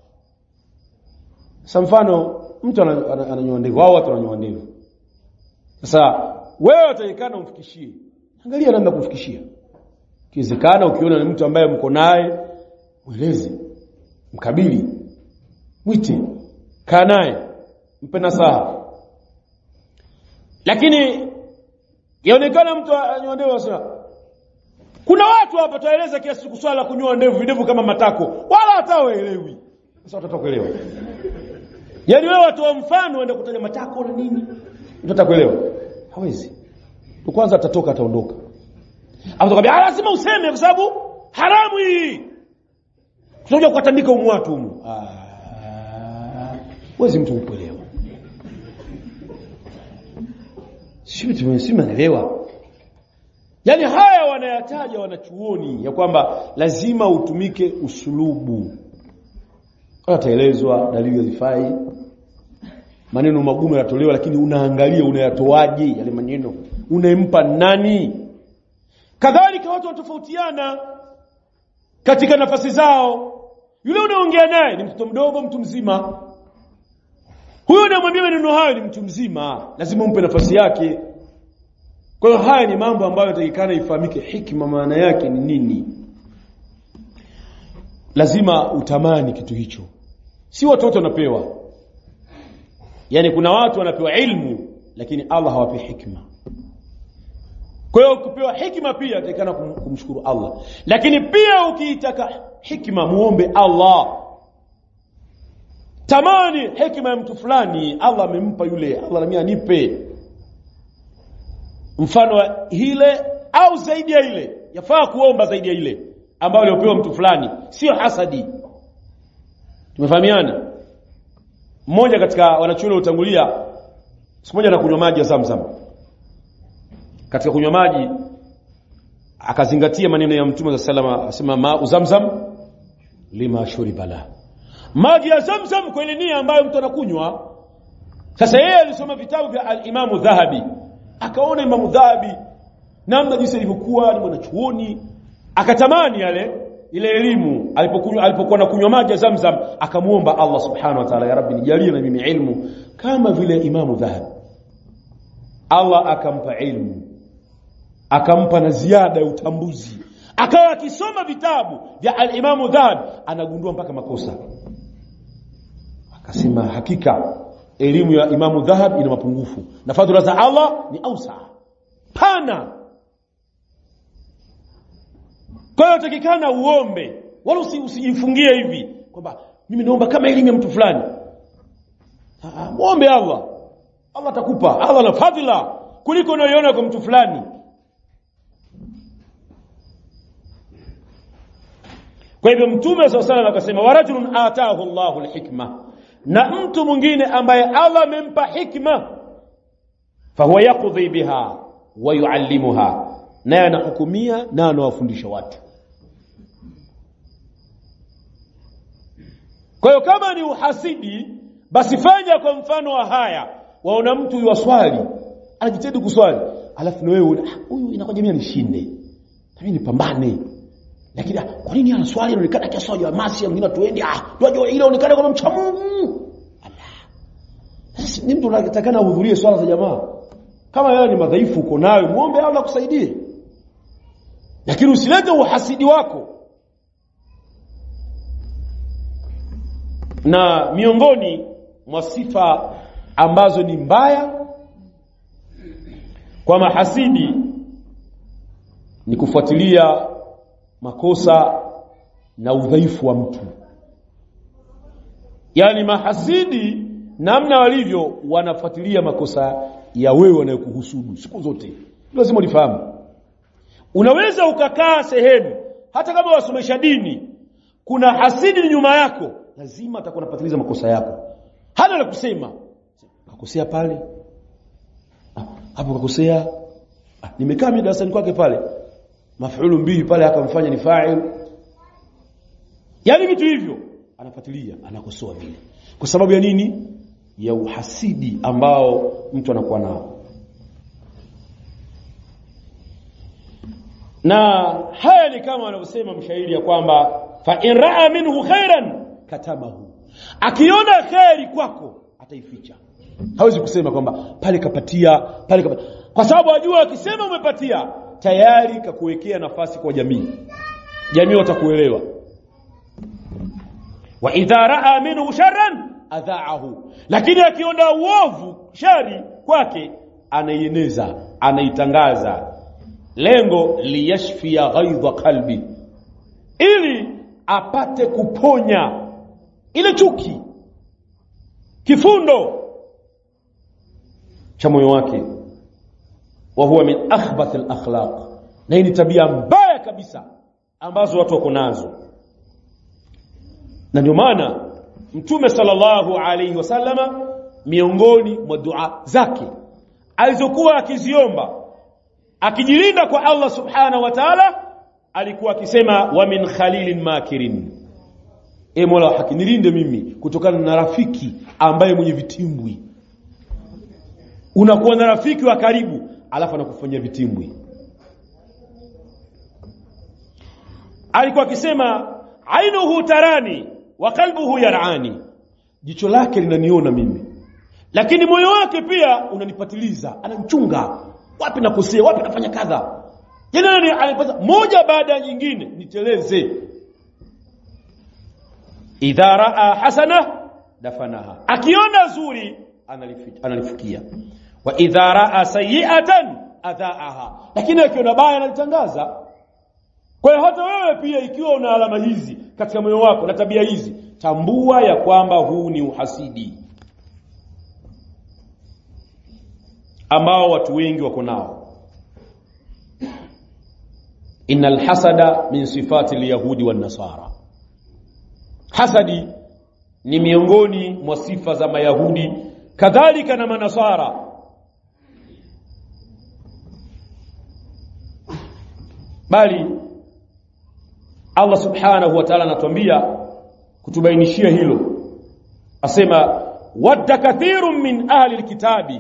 Sasa mfano mtu ananyoa ndevu, wao watu wananyoa ndevu. Sasa wewe utaikana umfikishie. Angalia namna kufikishia. Kiwezekana ukiona ni mtu ambaye mko naye, mweleze, mkabili, mwite, kaa naye, mpe nasaha. Lakini yaonekana mtu anyoa ndevu sasa. Kuna watu hapa taeleza kiasi kuswala kunyoa ndevu, ndevu kama matako, wala hata waelewi. Sasa watatakuelewa. Yaani wewe watu wa mfano waenda kutaja matako na nini? Utatakuelewa. Hawezi. Tu kwanza atatoka ataondoka. Atakwambia lazima useme kwa sababu haramu hii. Tunakuja kukatandika umwatu humu. Ah. Wezi mtu kuelewa. Sisi tumeelewa. Yaani haya wanayataja wanachuoni ya kwamba lazima utumike usulubu. Ataelezwa dalili hazifai. Maneno magumu yanatolewa, lakini unaangalia unayatoaje yale maneno. Unaimpa nani? Kadhalika watu watofautiana katika nafasi zao. Yule unaongea naye ni mtoto mdogo, mtu mzima. Huyo unamwambia maneno hayo ni mtu mzima, lazima umpe nafasi yake. Kwa hiyo haya ni mambo ambayo yatakikana ifahamike hikma maana yake ni nini. Lazima utamani kitu hicho. Si watu wote wanapewa. Yaani kuna watu wanapewa ilmu lakini Allah hawapi hikma. Kwa hiyo ukipewa hikma pia yatakikana kumshukuru Allah. Lakini pia ukiitaka hikma muombe Allah. Tamani hikma ya mtu fulani, Allah amempa yule, Allah na mimi anipe. Mfano wa ile au zaidi ya ile, yafaa kuomba zaidi ya ile ambayo aliopewa mtu fulani, sio hasadi. Tumefahamiana? Mmoja katika wanachuoni utangulia siku moja anakunywa maji ya Zamzam. Katika kunywa maji akazingatia maneno ya Mtume sallallahu alaihi wasallam, asema ma Zamzam lima shuribala. Maji ya Zamzam kwa ile nia ambayo mtu anakunywa. Sasa yeye alisoma vitabu vya al-Imam Dhahabi. Akaona Imam Dhahabi namna jinsi ilivyokuwa ni mwanachuoni, akatamani yale ile elimu. Alipokunywa alipokuwa na kunywa maji ya Zamzam akamuomba Allah subhanahu wa ta'ala, ya Rabbi nijalie na mimi ilmu kama vile Imam Dhahabi. Allah akampa ilmu, akampa na ziada ya utambuzi. Akawa akisoma vitabu vya al-Imam Dhahabi anagundua mpaka makosa. Akasema hakika elimu ya Imam Dhahabi ina mapungufu na fadhila za Allah ni ausa pana. Kwa hiyo utakikana uombe, wala usijifungie hivi kwamba mimi naomba kama elimu ya mtu fulani. Ah, muombe Allah, Allah atakupa. Allah na fadhila kuliko unayoiona kwa mtu fulani. Kwa hivyo Mtume sallallahu alaihi wasallam akasema warajulun ataahu Allahu alhikma, na mtu mwingine ambaye Allah amempa hikma, fahuwa yaqdhi biha wa yuallimuha, naye anahukumia na anawafundisha watu. Kwa hiyo kama ni uhasidi, basi fanya kwa mfano wa haya. Waona mtu yuwaswali, anajitahidi kuswali, alafu na wewe huyu inakuja mimi nishinde, na mimi nipambane, Lakini kwa nini ana swali inaonekana kiasi cha masi mwingine tuende ah ndio ile inaonekana kama mcha Mungu. Sasa ni mtu anatakana uhudhurie swala za jamaa. Kama wewe ni madhaifu uko nayo muombe Allah akusaidie. Lakini usilete uhasidi wako. Na miongoni mwa sifa ambazo ni mbaya kwa mahasidi ni kufuatilia makosa na udhaifu wa mtu. Yaani mahasidi namna walivyo wanafuatilia makosa ya wewe wanayokuhusudu siku zote. Lazima ulifahamu. Unaweza ukakaa sehemu hata kama wasomesha dini, kuna hasidi nyuma yako, lazima atakuwa anapatiliza makosa yako. Hana la kusema. Kakosea pale. Ah, hapo kakosea. Ah, nimekaa mimi darasani kwake pale. Maf'ulu bihi pale akamfanya ni fa'il. Yaani vitu hivyo anafuatilia, anakosoa vile. Kwa sababu ya nini? Ya uhasidi ambao mtu anakuwa nao. Na haya ni kama wanavyosema mshairi ya kwamba fa in ra'a minhu khairan katamahu. Akiona khairi kwako ataificha. Hawezi kusema kwamba pale kapatia, pale kapatia. Kwa sababu ajua akisema umepatia tayari kakuwekea nafasi kwa jamii. Jamii watakuelewa. Wa idha ra'a minhu sharran adha'ahu. Lakini akiona uovu, shari kwake anaieneza, anaitangaza. Lengo liyashfia ghaidha qalbi, ili apate kuponya ile chuki, kifundo cha moyo wake. Wa huwa min akhbath al-akhlaq, na hii ni tabia mbaya kabisa ambazo watu wako nazo. Na ndio maana Mtume sallallahu alayhi wasallama miongoni mwa dua zake alizokuwa akiziomba akijilinda kwa Allah subhanahu wa ta'ala, alikuwa akisema wa min khalilin makirin, e Mola haki nilinde mimi kutokana na rafiki ambaye mwenye vitimbwi. Unakuwa na rafiki wa karibu alafu anakufanyia vitimbwi. Alikuwa akisema ainuhu tarani wa qalbuhu yarani, jicho lake linaniona mimi lakini moyo wake pia unanipatiliza, ananichunga wapi nakosea, wapi nafanya kadha. Yaani anipata moja baada ya nyingine niteleze. Idha raa hasana dafanaha, akiona zuri analifikia. Wa idha raa sayi'atan adhaaha, lakini akiona baya analitangaza. Kwa hiyo hata wewe pia ikiwa una alama hizi katika moyo wako na tabia hizi, tambua ya kwamba huu ni uhasidi ambao watu wengi wako nao. Innal hasada min sifati al-yahudi wan nasara, hasadi ni miongoni mwa sifa za Mayahudi kadhalika na Manasara. Bali Allah subhanahu wa ta'ala anatuambia kutubainishia hilo, asema wadda kathirun min ahli alkitabi,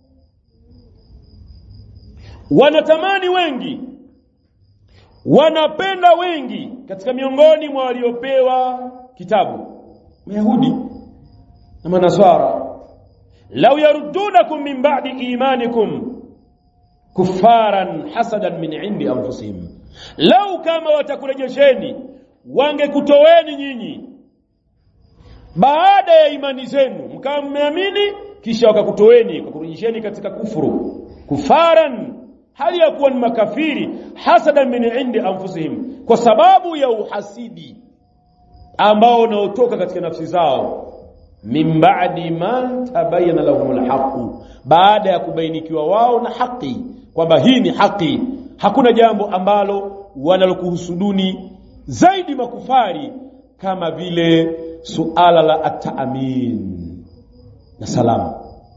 wanatamani wengi, wanapenda wengi katika miongoni mwa waliopewa kitabu, Mayahudi na Manasara, law yaruddunakum min ba'di imanikum kuffaran hasadan min indi anfusihim, lau kama watakurejesheni wangekutoweni nyinyi baada ya imani zenu mkao mmeamini, kisha wakakutoweni kukurejesheni katika kufuru, kufaran hali ya kuwa ni makafiri, hasadan min indi anfusihim, kwa sababu ya uhasidi ambao unaotoka katika nafsi zao, min ba'di ma tabayyana lahumul haqq, baada ya kubainikiwa wao na haki kwamba hii ni haki. Hakuna jambo ambalo wanalokuhusuduni zaidi makufari kama vile suala la at-ta'min na salama.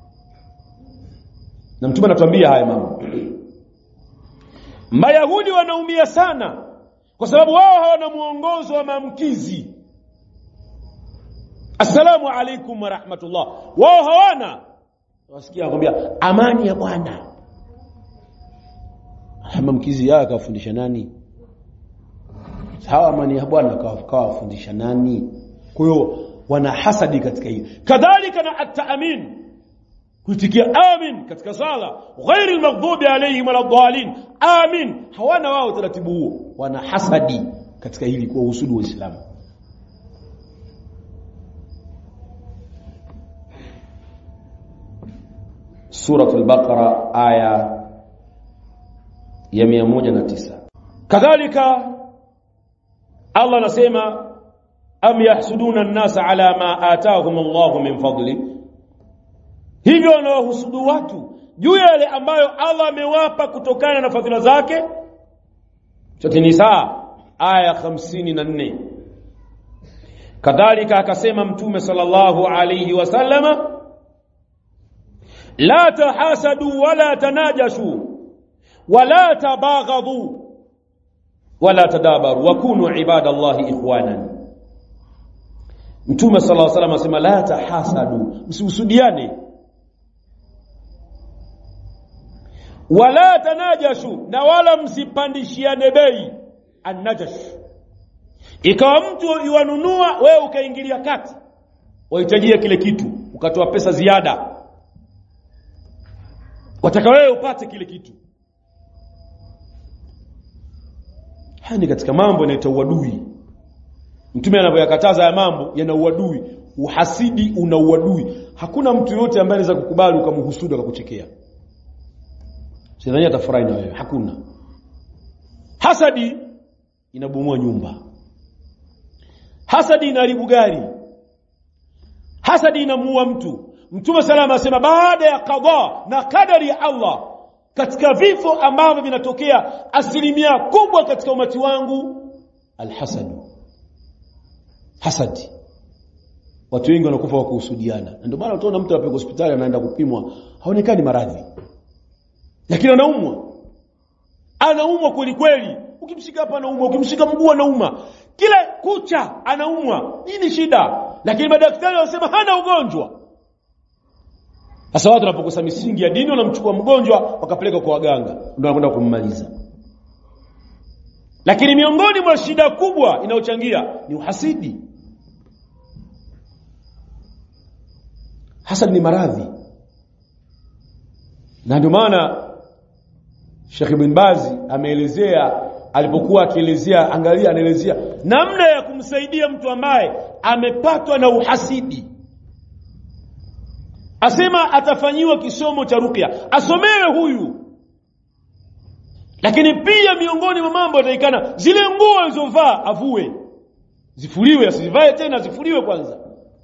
Na Mtume anatuambia haya mambo. Mayahudi wanaumia sana kwa sababu wao hawana muongozo wa maamkizi. Assalamu alaykum wa rahmatullah, wao hawana. Wasikia akwambia amani ya Bwana. Maamkizi yake afundisha nani? hawa mani bwana kawafundisha nani? Kwa hiyo wana hasadi katika hiyo. Kadhalika na at-ta'min, kuitikia amin katika sala, ghairil maghdubi alayhim waladdallin, amin, hawana wao taratibu huo, wana hasadi katika hili kwa usudu wa Uislamu. Surah al-Baqara aya ya mia moja na tisa. Kadhalika Allah anasema am yahsuduna an-nasa ala ma ataahum Allahu min fadli, hivyo wanawahusudu watu juu ya yale ambayo Allah amewapa kutokana na fadhila zake. Surah Nisa aya hamsini na nne. Kadhalika akasema Mtume sallallahu alayhi wasallama la tahasadu wala tanajashu wala tabaghadu wala tadabaru wa kunu ibadallahi ikhwanan. Mtume sallallahu alayhi wasallam asema la tahasadu, msihusudiane, wala tanajashu, na wala msipandishiane bei. An-najash, ikawa mtu yuanunua wewe ukaingilia kati, wahitajia kile kitu ukatoa pesa ziada, wataka wewe upate kile kitu. Haya ni katika mambo yanaitwa uadui. Mtume anapoyakataza ya mambo yana uadui, uhasidi una uadui. Hakuna mtu yote ambaye anaweza kukubali ukamhusudu akakuchekea. Sidhani atafurahi na wewe, hakuna. Hasadi inabomoa nyumba, hasadi inaharibu gari, hasadi inamuua mtu. Mtume salama asema baada ya qadha na kadari ya Allah, katika vifo ambavyo vinatokea asilimia kubwa katika umati wangu alhasad, hasadi. Watu wengi wanakufa kwa kuhusudiana. Ndio maana utaona mtu anapokuwa hospitali anaenda kupimwa haonekani maradhi, lakini anaumwa, anaumwa kweli kweli. Ukimshika hapa anaumwa, ukimshika mguu anauma, kila kucha anaumwa. Nini shida? Lakini madaktari wanasema hana ugonjwa. Sasa watu wanapokosa misingi ya dini wanamchukua mgonjwa wakapeleka kwa waganga, ndio wanakwenda kummaliza. Lakini miongoni mwa shida kubwa inayochangia ni uhasidi. Hasad ni maradhi. Na ndio maana Sheikh Ibn Baz ameelezea, alipokuwa akielezea, angalia anaelezea namna ya kumsaidia mtu ambaye amepatwa na uhasidi. Asema atafanyiwa kisomo cha ruqya, asomewe huyu. Lakini pia miongoni mwa mambo yataikana zile nguo alizovaa avue, zifuliwe, asivae tena, zifuliwe kwanza.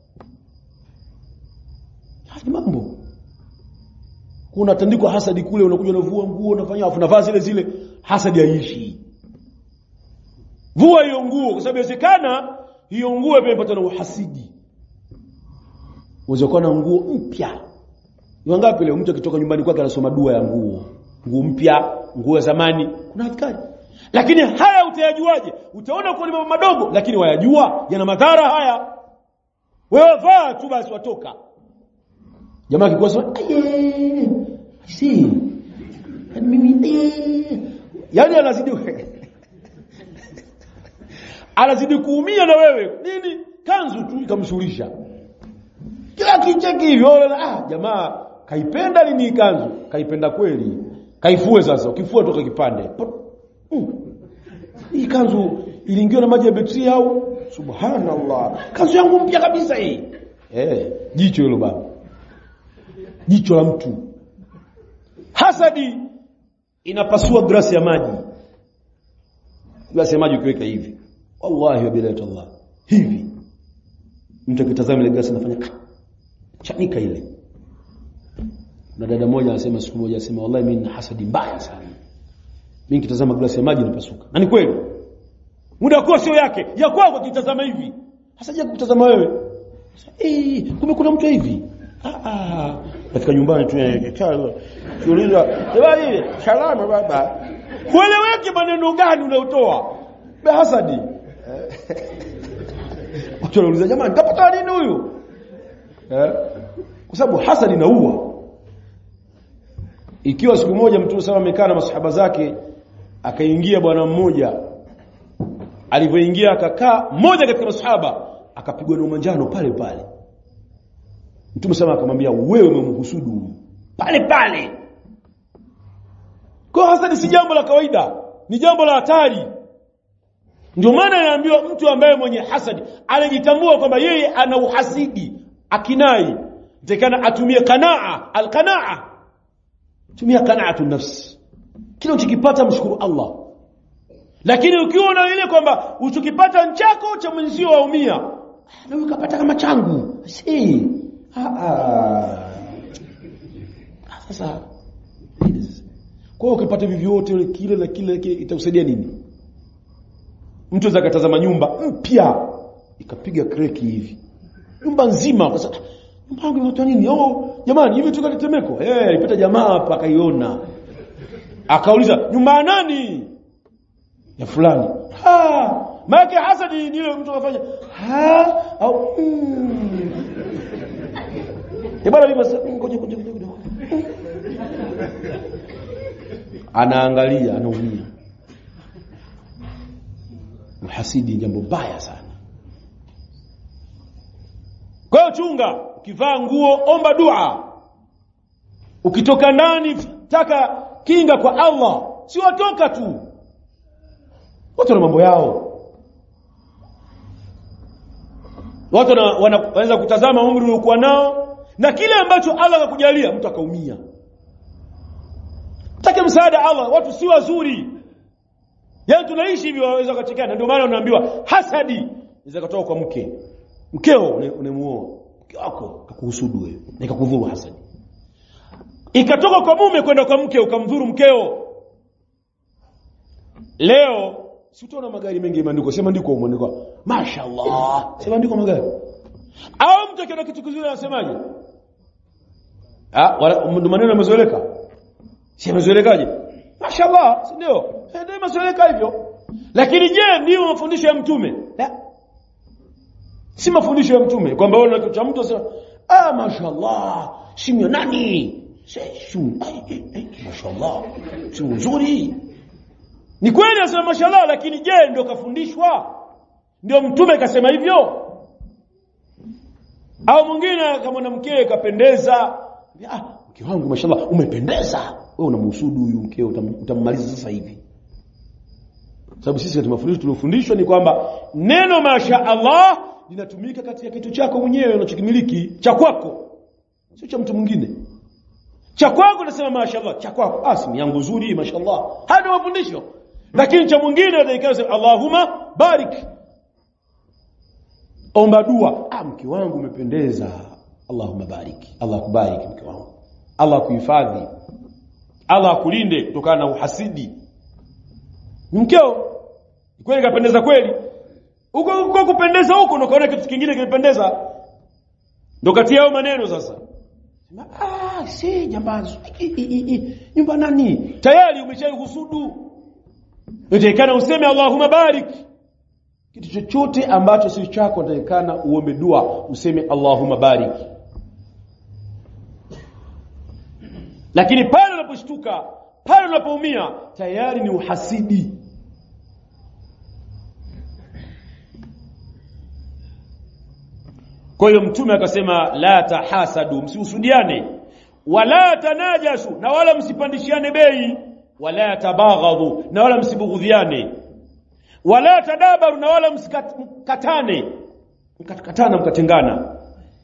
Hadi mambo. Kuna tandikwa hasadi kule, unakuja unavua nguo unafanya afu navaa zile zile, hasadi haishi. Vua hiyo nguo, kwa sababu inawezekana hiyo nguo imepata na uhasidi. Uwezekana nguo mpya. Ni wangapi leo mtu akitoka nyumbani kwake anasoma dua ya nguo, nguo mpya, nguo ya zamani, kuna hatari. Lakini haya utayajuaje? Utaona kwa mambo madogo, lakini wayajua yana madhara haya. Wewe vaa tu basi watoka. Jamaa akikuwa sema aye si mimi eh, yani anazidi anazidi kuumia na wewe. Nini? Kanzu tu ikamshurisha. Kila kicheki hivyo, ah jamaa kaipenda nini kanzu? Kaipenda kweli. Kaifue sasa, ukifua toka kipande. Hmm. Hii kanzu iliingiwa na maji ya betri au? Subhanallah. Kanzu yangu mpya kabisa hii. Eh, jicho hilo baba. Jicho la mtu. Hasadi inapasua glasi ya maji. Glasi ya maji ukiweka hivi, wallahi wa billahi Allah, hivi mtu akitazama ile glasi anafanya chanika ile. Na dada moja anasema siku moja, anasema wallahi mimi nina hasadi mbaya sana. Mimi nikitazama glasi ya maji inapasuka. Na ni kweli. Muda kwa sio yake, ya kwako ukitazama hivi. Hasa je kutazama wewe? Eh, kumbe kuna mtu hivi. Ah ah. Katika nyumbani tu yeye kiuliza, "Ebali, salama baba." Kueleweke maneno gani unaotoa? Be hasadi. Watu wanauliza, "Jamani, kapata nini huyu?" Eh? Kwa sababu hasadi inaua. Ikiwa siku moja Mtume sallallahu amekaa na masahaba zake, akaingia bwana mmoja Alipoingia akakaa, mmoja katika masahaba akapigwa na manjano pale pale. Mtume sama akamwambia, wewe umemhusudu pale pale. Kwa hasadi si jambo la kawaida, ni jambo la hatari. Ndio maana anaambiwa mtu ambaye mwenye hasadi anajitambua kwamba yeye ana uhasidi, akinai, tekana atumie qanaa, alqanaa. Tumia qanaatu nafsi. Kila ukipata mshukuru Allah. Lakini ukiona ile kwamba ukipata nchako cha mwenzio waumia, na wewe ukapata kama changu. Si. Ah ah. Sasa kwa hiyo ukipata vivyote kile na kile itakusaidia nini? Mtu zakatazama nyumba mpya ikapiga kreki hivi. Nyumba nzima kwa sababu nyumba yangu imetoa nini? Oh, jamani hivi tukatetemeko. Eh, hey, ipata jamaa hapa akaiona. Akauliza, nyumba nani? Ya fulani. Ha! Maana hasadi ni ile mtu anafanya. Ha! Au mm. Ebara bibi sasa ngoja ngoja ngoja. Anaangalia, anaumia. Mhasidi jambo baya sana. Kwa hiyo chunga, ukivaa nguo omba dua. Ukitoka ndani taka kinga kwa Allah, si watoka tu. Watu na mambo yao. Watu wanaweza kutazama umri uliokuwa nao na kile ambacho Allah akakujalia mtu akaumia. Take msaada Allah, watu si wazuri. Yaani tunaishi hivi waweza kuchekana. Ndio maana unaambiwa hasadi inaweza kutoka kwa mke. Mkeo unemuoa, mke wako akakuhusudu wewe, na ikakudhuru hasadi. Ikatoka kwa mume kwenda kwa mke ukamdhuru mkeo. Leo si utaona magari mengi yameandikwa, sema ndiko umeandikwa mashaallah, sema ndiko magari. Au mtu akiona kitu kizuri anasemaje? Ah, ndio maneno yamezoeleka. Si yamezoelekaje? Mashaallah, si ndio? Ndio yamezoeleka hivyo. Lakini je, ndio mafundisho ya mtume? La. Si mafundisho ya mtume kwamba wewe unakucha mtu asema, "Ah, mashaallah, simu nani?" Simu, mashaallah, simu nzuri. Ni kweli anasema mashaallah, lakini je, ndio kafundishwa? Ndio mtume kasema hivyo? Au mwingine kama mwanamke kapendeza, ah, mke wangu mashaallah umependeza. Wewe unamhusudu huyu mkeo, utammaliza sasa hivi. Sababu sisi katika mafundisho tuliofundishwa ni kwamba neno mashaallah linatumika katika kitu chako mwenyewe unachokimiliki, cha kwako. Sio cha mtu mwingine. Cha kwako unasema mashaallah, cha kwako. Ah, simu yangu nzuri mashaallah. Hadi mafundisho. Lakini cha mwingine ataikasema Allahumma barik. Omba dua, ah, mke wangu umependeza. Allahumma barik. Allah akubariki mke wangu. Allah akuhifadhi. Allah akulinde kutokana na uhasidi. Mkeo kweli kapendeza kweli. Uko uko kupendeza huko na kaona kitu kingine kimependeza. Ndio kati yao maneno sasa. Ah, si jambazo. Nyumba nani? Tayari umeshahusudu. Unatakana useme Allahumma barik. Kitu chochote ambacho si chako unatakana uombe dua useme Allahumma barik. Lakini pale unaposhtuka, pale unapoumia, tayari ni uhasidi. Kwa hiyo mtume akasema la tahasadu, msihusudiane, wala tanajashu, na wala msipandishiane bei, wala tabaghadhu, na wala msibughudhiane, wala tadabaru, na wala msikatane, mkatana mkatengana.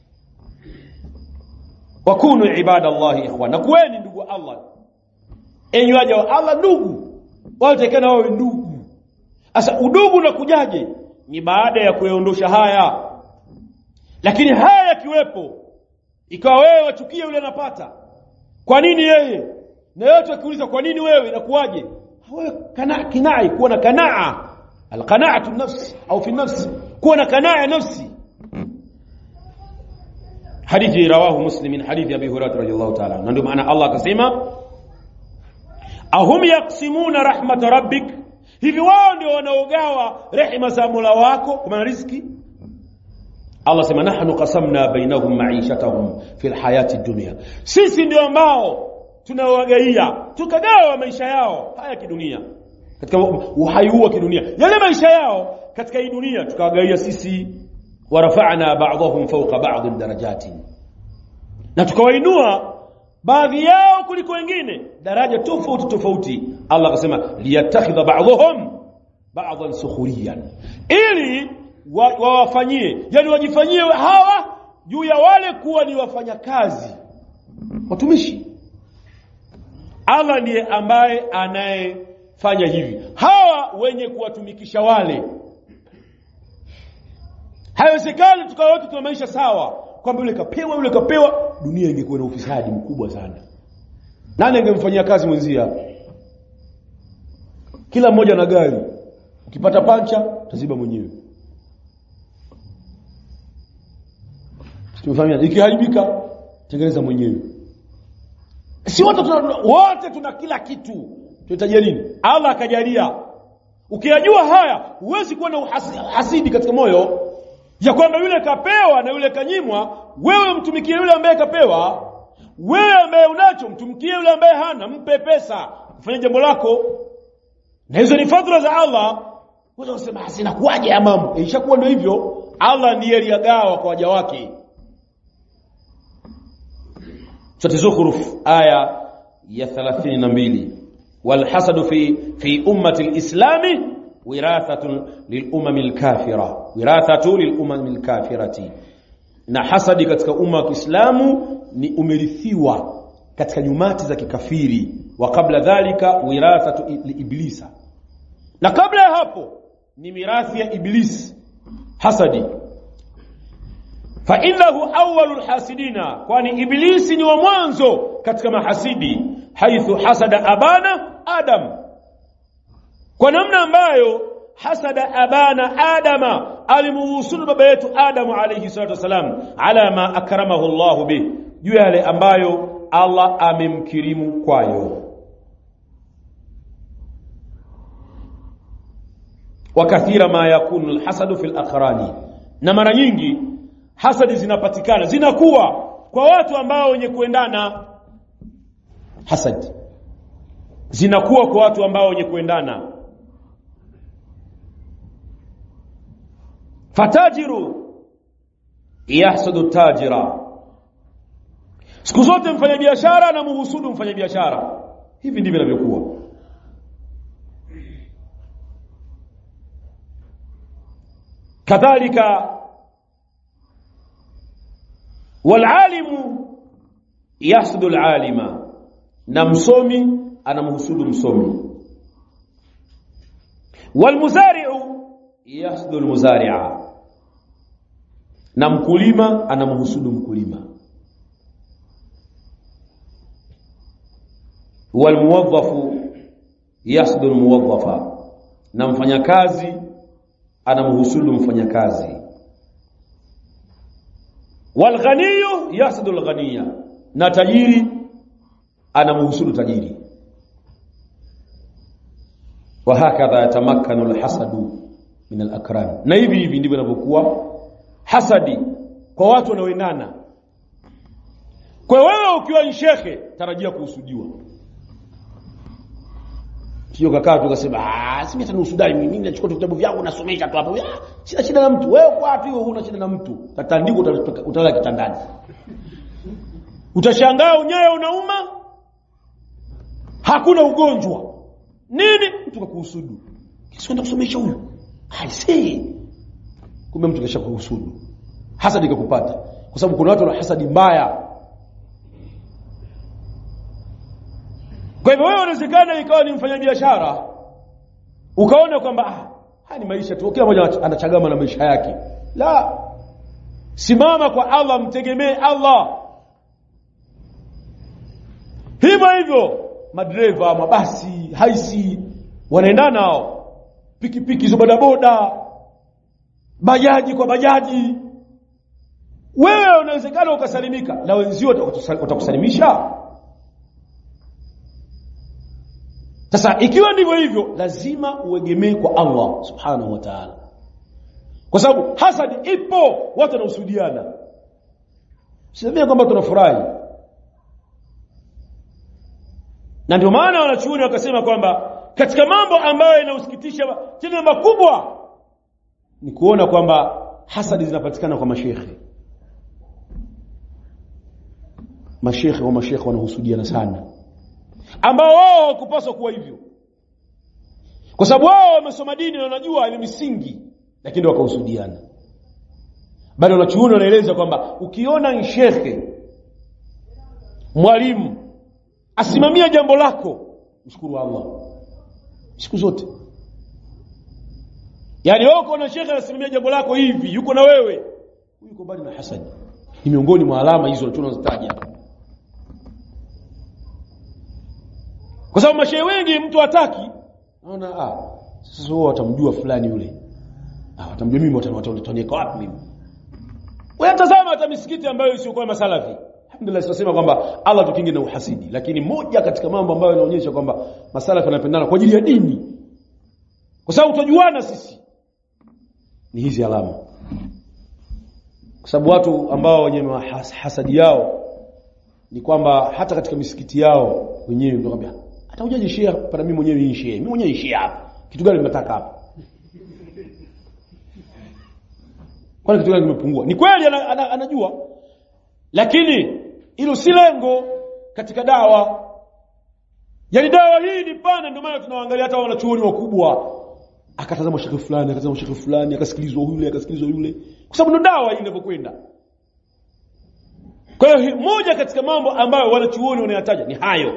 Wakunu ibadallahi ikhwan, na kuweni ndugu wa Allah, enyi waja wa Allah ndugu, watakana wawe ndugu. Sasa udugu unakujaje? Ni baada ya kuondosha haya. Lakini haya kiwepo, ikawa wewe wachukie yule anapata, kwa nini yeye? Na yote akiuliza kwa nini wewe, inakuwaje? Wewe kana kinai, kuwa na kanaa, alqanaatu nafsi au fi nafsi, kuwa na kanaa nafsi. Hadithi rawahu Muslim min hadithi Abi Hurairah radhiyallahu ta'ala. Na ndio maana Allah akasema, ahum yaqsimuna rahmat rabbik, hivi wao ndio wanaogawa rehema za Mola wako kwa maana riziki. Allah sema nahnu qasamna bainahum ma'ishatahum fil hayati dunya, sisi ndio ambao tunawagaia tukagawa maisha yao haya kidunia. katika uhai huu wa kidunia, yale maisha yao katika hii dunia tukawagaia sisi, warafa'na ba'dahum fawqa ba'd darajatin, na tukawainua baadhi yao kuliko wengine daraja tofauti tofauti. Allah akasema liyattakhidha ba'dhum ba'dhan sukhuriyan, ili wawafanyie wa yani wajifanyie hawa juu ya wale kuwa ni wafanyakazi, watumishi. Allah ndiye ambaye anayefanya hivi, hawa wenye kuwatumikisha wale. Haiwezekani tukawa wote tuna maisha sawa, kwamba yule kapewa yule kapewa. Dunia ingekuwa na ufisadi mkubwa sana. Nani angemfanyia kazi mwenzia? Kila mmoja na gari, ukipata pancha utaziba mwenyewe. Tumefahamia, ikiharibika tengeneza mwenyewe. Si wote tuna wote tuna kila kitu. Tunahitaji nini? Allah akajalia. Ukiyajua haya, huwezi kuwa na hasidi katika moyo ya kwamba yule kapewa na yule kanyimwa. Wewe mtumikie yule ambaye kapewa, wewe ambaye unacho mtumikie yule ambaye hana, mpe pesa, ufanye jambo lako. Na hizo ni fadhila za Allah. Wewe unasema hasina kuaje ya mambo? E, ishakuwa ndio hivyo. Allah ndiye aliyagawa kwa waja wake. Sura Zukhruf aya ya thelathini na mbili, wal hasadu fi fi ummati al-islami wirathatun lil umami al-kafira, wirathatu lil umami al-kafirati, na hasadi katika umma wa Kiislamu ni umerithiwa katika nyumati za kikafiri. Wa kabla dhalika wirathatu li iblisa, na kabla ya hapo ni mirathi ya Iblis, hasadi. Fa innahu awwalul hasidina, kwani Iblisi ni wa mwanzo katika mahasidi. Haithu hasada abana Adam, kwa namna ambayo hasada abana Adama, alimuhusudu baba yetu Adamu alayhi salatu wasalam, ala ma akramahu Allah bih, juu yale ambayo Allah amemkirimu kwayo. Wa kathira ma yakunu alhasadu fil aqrani, na mara nyingi hasadi zinapatikana zinakuwa kwa watu ambao wenye kuendana. Hasadi zinakuwa kwa watu ambao wenye kuendana. Fatajiru yahsudu tajira, siku zote mfanyabiashara na muhusudu mfanyabiashara. Hivi ndivyo inavyokuwa. Kadhalika walalimu yahsudu alalima, na msomi anamhusudu msomi. Walmuzari'u yahsudu almuzari'a, na mkulima anamhusudu mkulima. Walmuwadhafu yahsudu almuwadhafa, na mfanyakazi anamhusudu mfanyakazi. Walghaniyu yahsudu alghaniya, na tajiri anamhusudu tajiri. Wa hakadha yatamakkanu alhasadu min alakram, na hivi hivi ndivyo inavyokuwa hasadi kwa watu wanaoendana. Kwa wewe ukiwa ni shekhe, tarajia kuhusudiwa. Sio kakaa tu kasema ah simi hata nusudai mimi nachukua vitabu vyangu nasomesha tu hapo. Ah sina shida na mtu. Wewe kwa watu hiyo huna shida na mtu. Tatandiko utalala kitandani. Utashangaa unyayo unauma. Hakuna ugonjwa. Nini? Mtu kakuhusudu. Kisha enda kusomesha huyo. I see. Kumbe mtu kesha kuhusudu. Hasadi ikakupata. Kwa sababu kuna watu wana hasadi mbaya. Kwa hivyo wewe unawezekana ikawa ni mfanyabiashara, ukaona kwamba ah haya ni maisha tu, kila mmoja anachagama na maisha yake. La, simama kwa Allah, mtegemee Allah. Hivyo hivyo madereva mabasi, haisi wanaendana hao, pikipiki hizo, bodaboda, bajaji kwa bajaji. Wewe unawezekana ukasalimika, na wenzio watakusalimisha. Sasa ikiwa ndivyo hivyo, lazima uegemee kwa Allah subhanahu wa ta'ala, kwa sababu hasadi ipo, watu wanahusudiana. Sisemea kwamba tunafurahi. Na ndio maana wanachuoni wakasema kwamba katika mambo ambayo yanausikitisha tena makubwa ni kuona kwamba hasadi zinapatikana kwa mashekhe. Mashekhe wa mashekhe wanahusudiana sana, ambao wao hawakupaswa kuwa hivyo, kwa sababu wao wamesoma dini na wanajua ile misingi, lakini wakahusudiana. Bado wanachuoni wanaeleza kwamba ukiona shekhe mwalimu asimamia jambo lako, mshukuru Allah siku zote. Yani wewe uko shekhe anasimamia jambo lako hivi, yuko na wewe, yuko bali na hasadi. Ni miongoni mwa alama hizo tunazozitaja. Kwa sababu mashehe wengi mtu hataki, naona ah sasa wao watamjua fulani yule, ah watamjua mimi, wataniweka wapi mimi? Wewe tazama hata misikiti ambayo isiyokuwa masalafi, alhamdulillah tunasema kwamba Allah tukinge na uhasidi, lakini moja katika mambo ambayo yanaonyesha kwamba masalafi wanapendana kwa ajili ya dini, kwa sababu tujuana sisi, ni hizi alama. Kwa sababu watu ambao wenye hasadi yao ni kwamba hata katika misikiti yao wenyewe ndio kwambia hata hujaje shia para mimi mwenyewe ni shia, mimi mwenyewe ni shia hapa, kitu gani nimetaka hapa? Kwa kitu gani kimepungua? Ni kweli anajua, lakini hilo si lengo katika dawa. Yaani dawa hii ni pana, ndio maana tunaangalia hata wanachuoni wakubwa, akatazama shekhi fulani, akatazama shekhi fulani, akasikilizwa yule, akasikilizwa yule, kwa sababu ndio dawa hii inavyokwenda. Kwa hiyo moja katika mambo ambayo wanachuoni wanayataja ni hayo.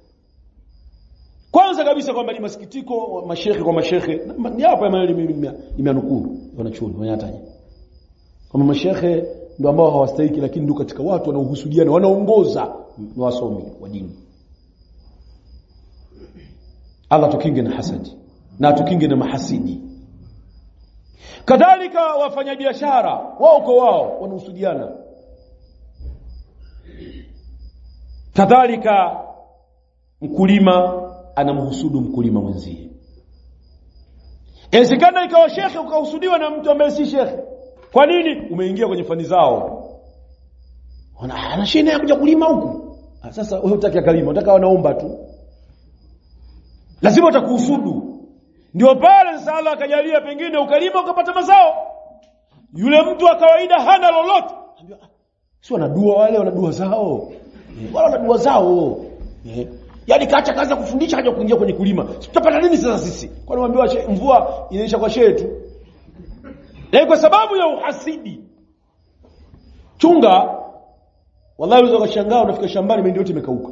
Kwanza kabisa kwamba ni masikitiko mashekhi kwa mashekhi, ni hapa mimi nimeanukuu wanachuoni wanayataja kama mashekhe ndio ambao hawastahili, lakini ndio katika watu wanaohusudiana, wanaongoza ni wasomi wa dini. Allah tukinge na hasadi na tukinge na mahasidi. Kadhalika wafanyabiashara wao kwa wao wanahusudiana. Kadhalika mkulima anamhusudu mkulima mwenzie. Inawezekana ikawa shekhe ukahusudiwa na mtu ambaye si shekhe. Kwa nini? Umeingia kwenye fani zao. Ona ana shida ya kuja kulima huku. Sasa wewe hutaki akalima, unataka wanaomba tu. Lazima utakuhusudu. Ndio pale sasa Allah akajalia pengine ukalima ukapata mazao. Yule mtu wa kawaida hana lolote. Anambia si wanadua wale, wanadua zao. Wale wanadua zao. Eh. Yaani kaacha kazi ya kufundisha haja kuingia kwenye kulima. Tutapata nini sasa sisi? Kwa nini waambiwa mvua inaisha kwa shehe tu? Na kwa sababu ya uhasidi. Chunga, wallahi unaweza kushangaa unafika shambani mahindi yote imekauka.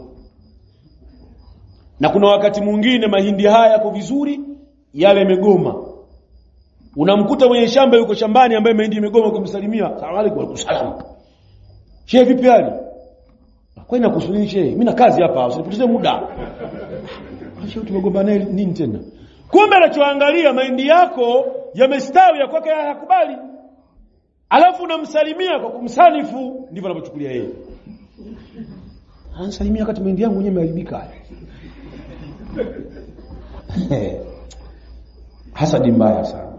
Na kuna wakati mwingine mahindi haya yako vizuri, yale yamegoma. Unamkuta mwenye shamba yuko shambani ambaye mahindi imegoma, kumsalimia, "Asalamu alaykum." Wa salamu. Shehe vipi hali? Kwa nini nakusudia shehe? Mimi na kazi hapa, usipoteze muda. Shehe tumegombana nini tena? Kumbe anachoangalia mahindi yako yamestawi, ya kwake hakubali. Alafu unamsalimia kwa kumsanifu, ndivyo anapochukulia yeye. Anasalimia wakati mahindi yangu yenyewe yameharibika. Hasadi mbaya sana.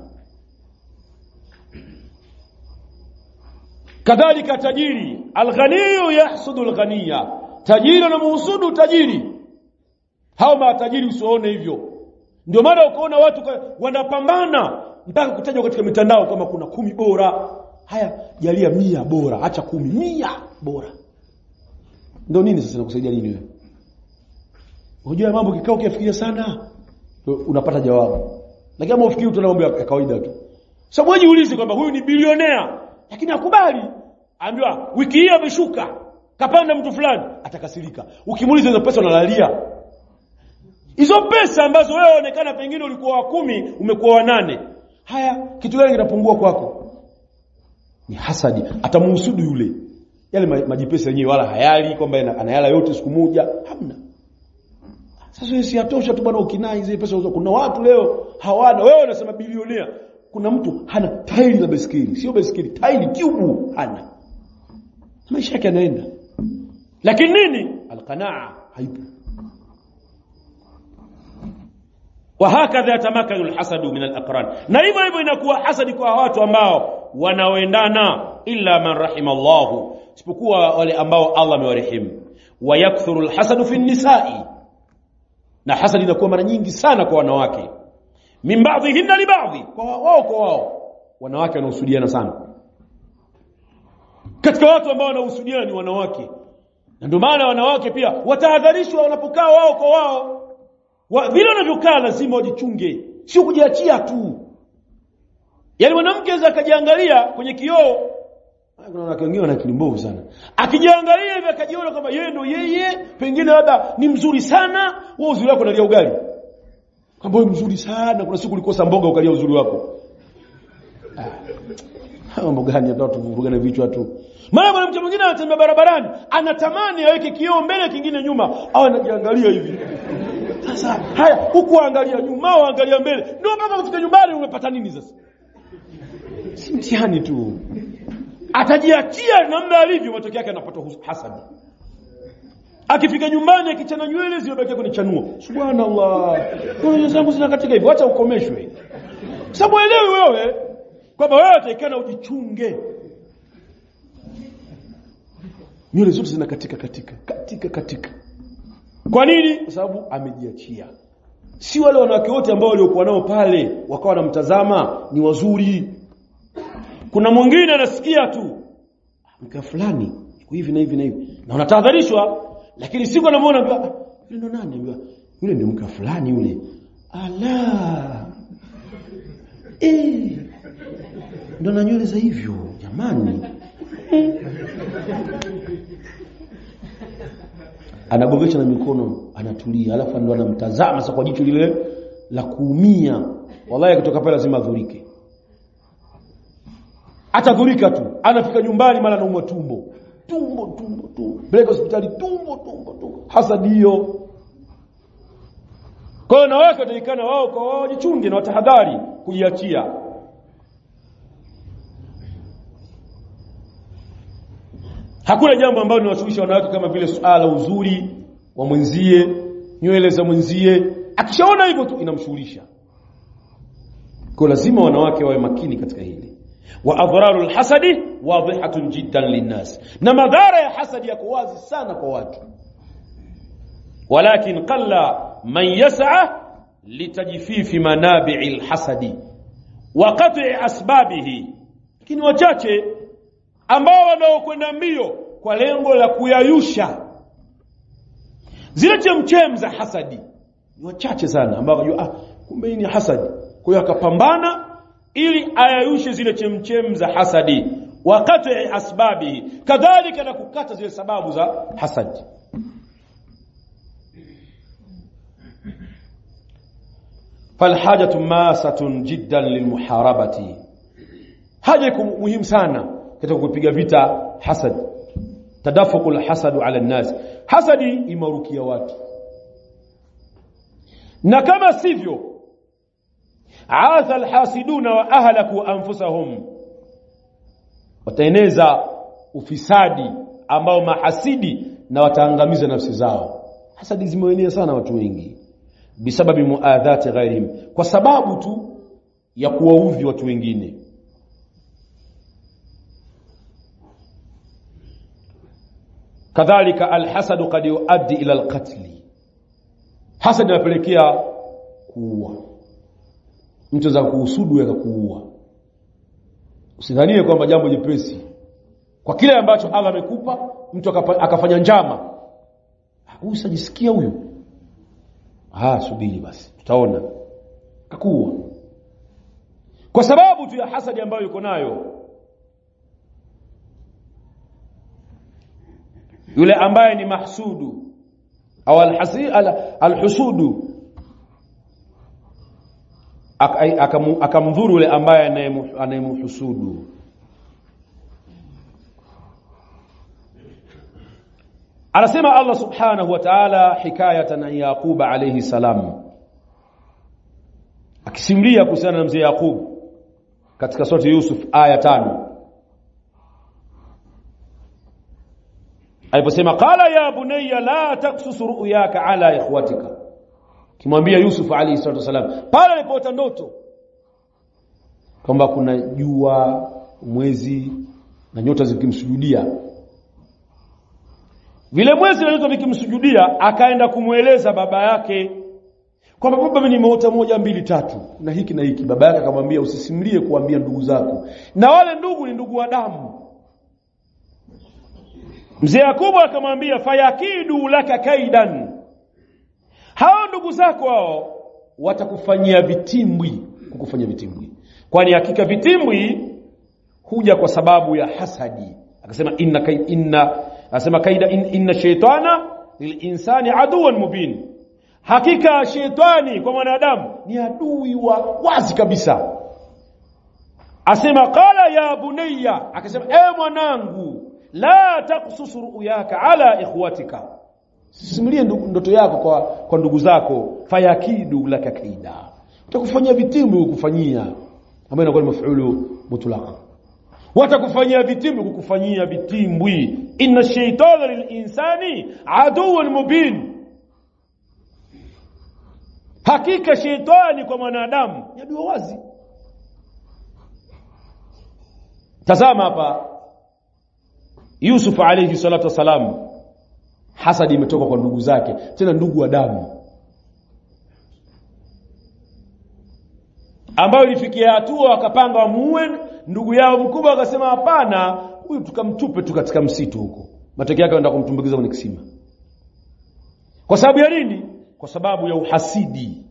Kadhalika tajiri, al-ghaniyu yahsudu al-ghaniya. Tajiri anamhusudu tajiri. Hao matajiri usione hivyo. Ndio maana ukaona watu wanapambana mpaka kutajwa katika mitandao kama kuna kumi bora. Haya, jalia mia bora, acha kumi, mia bora. Ndio nini sasa nakusaidia nini wewe? Unajua mambo kikao kiafikiria sana, unapata jawabu. Lakini kama ufikiri tunaomba ya kawaida tu. Sababu wewe jiulize kwamba huyu ni bilionea, lakini hakubali. Ambiwa wiki hii ameshuka, kapanda mtu fulani, atakasirika. Ukimuuliza hizo pesa unalalia. Hizo pesa ambazo wewe onekana pengine ulikuwa wa kumi, umekuwa wa nane. Haya, kitu gani kinapungua kwako? Ni hasadi. Atamuhusudu yule. Yale majipesa yenyewe wala hayali kwamba anayala yote siku moja, hamna. Sasa hiyo si yatosha tu bwana ukinai hizo pesa uzo. Kuna watu leo hawana, wewe unasema bilionea. Kuna mtu hana tairi la baiskeli, sio baiskeli, tairi cube hana. Maisha yake yanaenda. Lakini nini? Alqanaa haipo. Wahakadha yatamakadu alhasadu min alaqran. Na hivyo hivyo inakuwa hasadi kwa watu ambao wanaoendana, illa man rahimallahu, isipokuwa wale ambao Allah amewarehemu. Wa yakthuru alhasadu fi an-nisa'i. na hasadi inakuwa mara nyingi sana kwa wanawake. Min ba'dhihinna li ba'dhi, kwa wao kwa wao wanawake wanahusudiana sana. Katika watu ambao wanahusudiana ni wanawake. Na ndio maana wanawake pia watahadharishwa wanapokaa wao kwa wao. Wa, vile wanavyokaa lazima wajichunge, sio kujiachia tu. Yaani mwanamke anaweza akajiangalia kwenye kioo, kuna wanawake wengine wana akili mbovu sana. Akijiangalia hivi akajiona kama yeye ndio yeye, pengine labda ni mzuri sana, wewe uzuri wako unalia ugali. Kama wewe mzuri sana, kuna siku ulikosa mboga ukalia uzuri wako. Ah. Mambo gani hapa tuvurugane vichwa tu. Maana mwanamke mwingine anatembea barabarani, anatamani aweke kioo mbele kingine nyuma, au anajiangalia hivi. Sasa haya, huku angalia nyuma au angalia mbele. Ndio mpaka kufika nyumbani umepata nini sasa? Si mtihani tu. Atajiachia namna alivyo, matokeo yake anapata hasadi. Akifika nyumbani akichana nywele zilizobaki kwenye chanuo. Subhanallah. Nywele zangu zinakatika hivi, acha ukomeshwe. Sababu elewi wewe kwamba wewe utaikana ujichunge. Nywele zote zinakatika katika katika katika. Kwa nini? Kwa sababu amejiachia. Si wale wanawake wote ambao waliokuwa nao pale wakawa wanamtazama ni wazuri. Kuna mwingine anasikia tu mke fulani hivi na hivi na hivi, na unatahadharishwa, lakini siku anamuona yule ndo nani, yule yule ndio mke fulani yule. Ala eh ndo na nywele za hivyo jamani. Anagogesha na mikono, anatulia, alafu ndo anamtazama sasa kwa jicho lile la kuumia. Wallahi kutoka pale lazima adhurike. Atadhurika tu. Anafika nyumbani mara anaumwa tumbo. Tumbo tumbo tumbo. Peleka hospitali tumbo tumbo tumbo. Hasadi hiyo. Kwa hiyo na wao wataikana wao kwa wao jichunge na watahadhari kujiachia. Hakuna jambo ambalo linawashughusha wanawake kama vile suala uzuri wa mwenzie, nywele za mwenzie. Akishaona hivyo tu inamshughulisha. Kwa lazima wanawake wawe makini katika hili. Wa adhrarul hasadi wadhihatun jiddan linnas. Na madhara ya hasadi yako wazi sana kwa watu. Walakin qalla man yas'a litajfifi manabi'il hasadi wa qat'i asbabihi. Lakini wachache ambao wanaokwenda mbio kwa lengo la kuyayusha zile chemchem za hasadi. Ni wachache sana ambao wanajua ah kumbe ni hasadi. Kwa hiyo akapambana ili ayayushe zile chemchem za hasadi, wakati asbabi kadhalika na kukata zile sababu za hasadi. Falhajatu masatun jiddan lilmuharabati. Haja muhimu sana katika kupiga vita hasad. Tadafuqul hasadu ala an-nas. Hasadi imarukia watu. Na kama sivyo aatha alhasiduna wa ahlaku anfusahum, wataeneza ufisadi ambao mahasidi na wataangamiza nafsi zao. Hasadi zimeenea sana watu wengi bisababi muadhati ghairihim, kwa sababu tu ya kuwaudhi watu wengine. Kadhalika alhasadu qad yuaddi ila alqatl. Hasad inapelekea kuua. Mtu za kuhusudu akakuua. Usidhanie kwamba jambo jepesi. Kwa kile ambacho Allah amekupa, mtu akafanya njama. Usajisikia huyo? Ah, subiri basi, tutaona. Kakuua. Kwa sababu tu ya hasadi ambayo yuko nayo. Yule ambaye ni mahsudu au alhasi alhusudu akamdhuru yule ambaye anayemhusudu. Anasema Allah subhanahu wa ta'ala hikayatan an Yaqub alayhi salam, akisimulia kuhusiana na mzee Yaqub katika sura Yusuf aya tano, aliposema qala ya bunayya la taqsus ru'yaka ala ikhwatika, kimwambia Yusuf alayhi salatu wasalam pale alipoota ndoto kwamba kuna jua, mwezi na nyota zikimsujudia. Vile mwezi na nyota vikimsujudia, akaenda kumueleza baba yake kwamba baba mimi nimeota moja mbili tatu na hiki na hiki. Baba yake akamwambia usisimlie kuambia ndugu zako, na wale ndugu ni ndugu wa damu. Mzee Yakubu akamwambia fayakidu laka kaidan, hao ndugu zako hao watakufanyia vitimbwi, kukufanyia vitimbwi, kwani hakika vitimbwi huja kwa sababu ya hasadi. Akasema inna kaid inna asema kaida in, inna shaytana lilinsani aduwan mubin, hakika shetani kwa mwanadamu ni adui wa wazi kabisa. Asema qala ya bunayya, akasema e mwanangu, la taqsus ru'yaka ala ikhwatika, simulie ndoto yako kwa kwa ndugu zako, fayakidu laka kaida, utakufanyia vitimbi kukufanyia, ambayo inakuwa maf'ulu mutlaq, watakufanyia vitimbi kukufanyia vitimbwi. Inna shaytana lilinsani aduwwun mubin, hakika shetani kwa mwanadamu ni adui wazi. Tazama hapa Yusuf alayhi salatu wasalam, hasadi imetoka kwa ndugu zake, tena ndugu wa damu, ambao ilifikia hatua wakapanga wamuue ndugu yao mkubwa. Akasema hapana, huyu tukamtupe tu katika msitu huko. Matokeo yake wanaenda kumtumbukiza kwenye kisima. Kwa sababu ya nini? Kwa sababu ya uhasidi.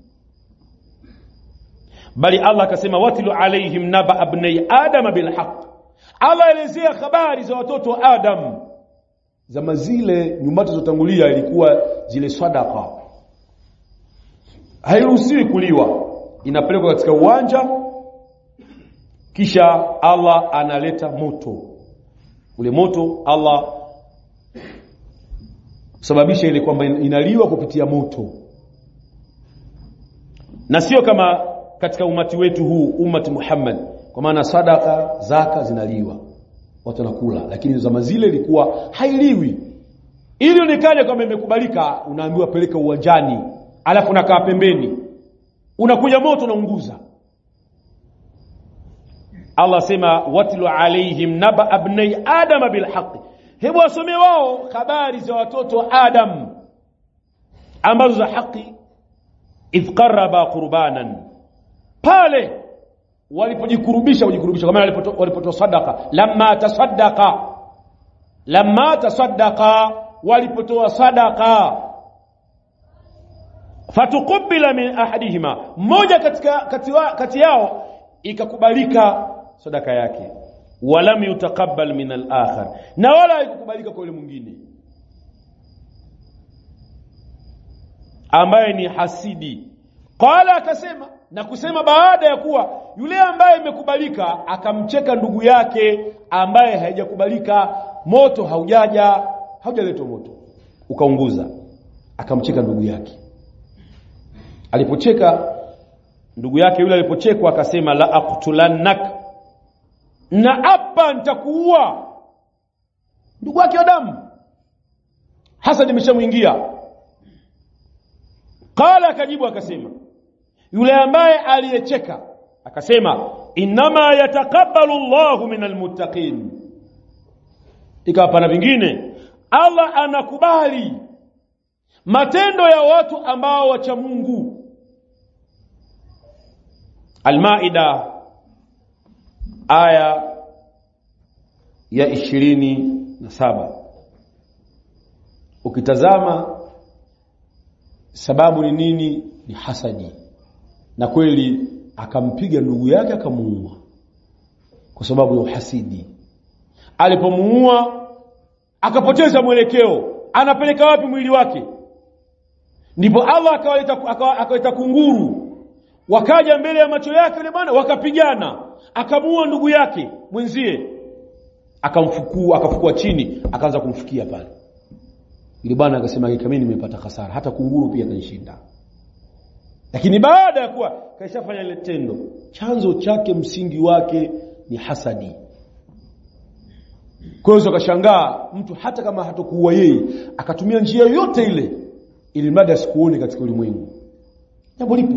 Bali Allah akasema watilu alaihim naba abnai adam bil haqq, Allah elezea habari za watoto wa Adam. Zama zile nyumba zilizotangulia ilikuwa zile sadaka hairuhusiwi kuliwa, inapelekwa katika uwanja, kisha Allah analeta moto. Ule moto Allah sababisha ile kwamba inaliwa kupitia moto, na sio kama katika umati wetu huu, umati Muhammad, kwa maana sadaka zaka zinaliwa, watu wanakula. Lakini zama zile ilikuwa hailiwi. Ili onekane kama imekubalika, unaambiwa peleka uwanjani, alafu unakaa pembeni, unakuja moto unaunguza. Allah sema watilu alaihim naba abnai adam bil haqq, hebu wasome wao habari za watoto wa Adam ambazo za haki. Idh qarraba qurbanan, pale walipojikurubisha kujikurubisha kwa maana walipotoa sadaka. Lamma tasaddaqa, lamma tasaddaqa, walipotoa sadaka. Fatuqbila min ahadihima, mmoja katika katiwa, kati yao ikakubalika sadaka yake, walam yutaqabbal min al-akhar, na wala haikukubalika kwa yule mwingine ambaye ni hasidi. Qala, akasema na kusema baada ya kuwa yule ambaye imekubalika akamcheka ndugu yake ambaye haijakubalika, moto haujaja, haujaletwa moto ukaunguza, akamcheka ndugu yake. Alipocheka ndugu yake yule, alipochekwa akasema la aqtulannak, na hapa nitakuua. Ndugu yake wa damu, hasad imeshamuingia. Qala, akajibu akasema yule ambaye aliyecheka akasema inma yataqabbalu Allahu minal muttaqin, ikawa pana vingine, Allah anakubali matendo ya watu ambao wacha Mungu. Al-Maida aya ya ishirini na saba. Ukitazama sababu ni nini? Ni hasadi. Na kweli akampiga ndugu yake akamuua kwa sababu ya uhasidi. Alipomuua akapoteza mwelekeo, anapeleka wapi mwili wake? Ndipo Allah akawaleta akawaleta kunguru, wakaja mbele ya macho yake yule bwana, wakapigana, akamuua ndugu yake mwenzie, akamfukua akafukua chini, akaanza kumfikia pale. Yule bwana akasema mimi nimepata hasara, hata kunguru pia kanishinda. Lakini baada ya kuwa kaishafanya ile tendo, chanzo chake msingi wake ni hasadi. Kwa hiyo akashangaa mtu hata kama hatakuwa yeye, akatumia njia yote ile ili mradi asikuone katika ulimwengu. Jambo lipo.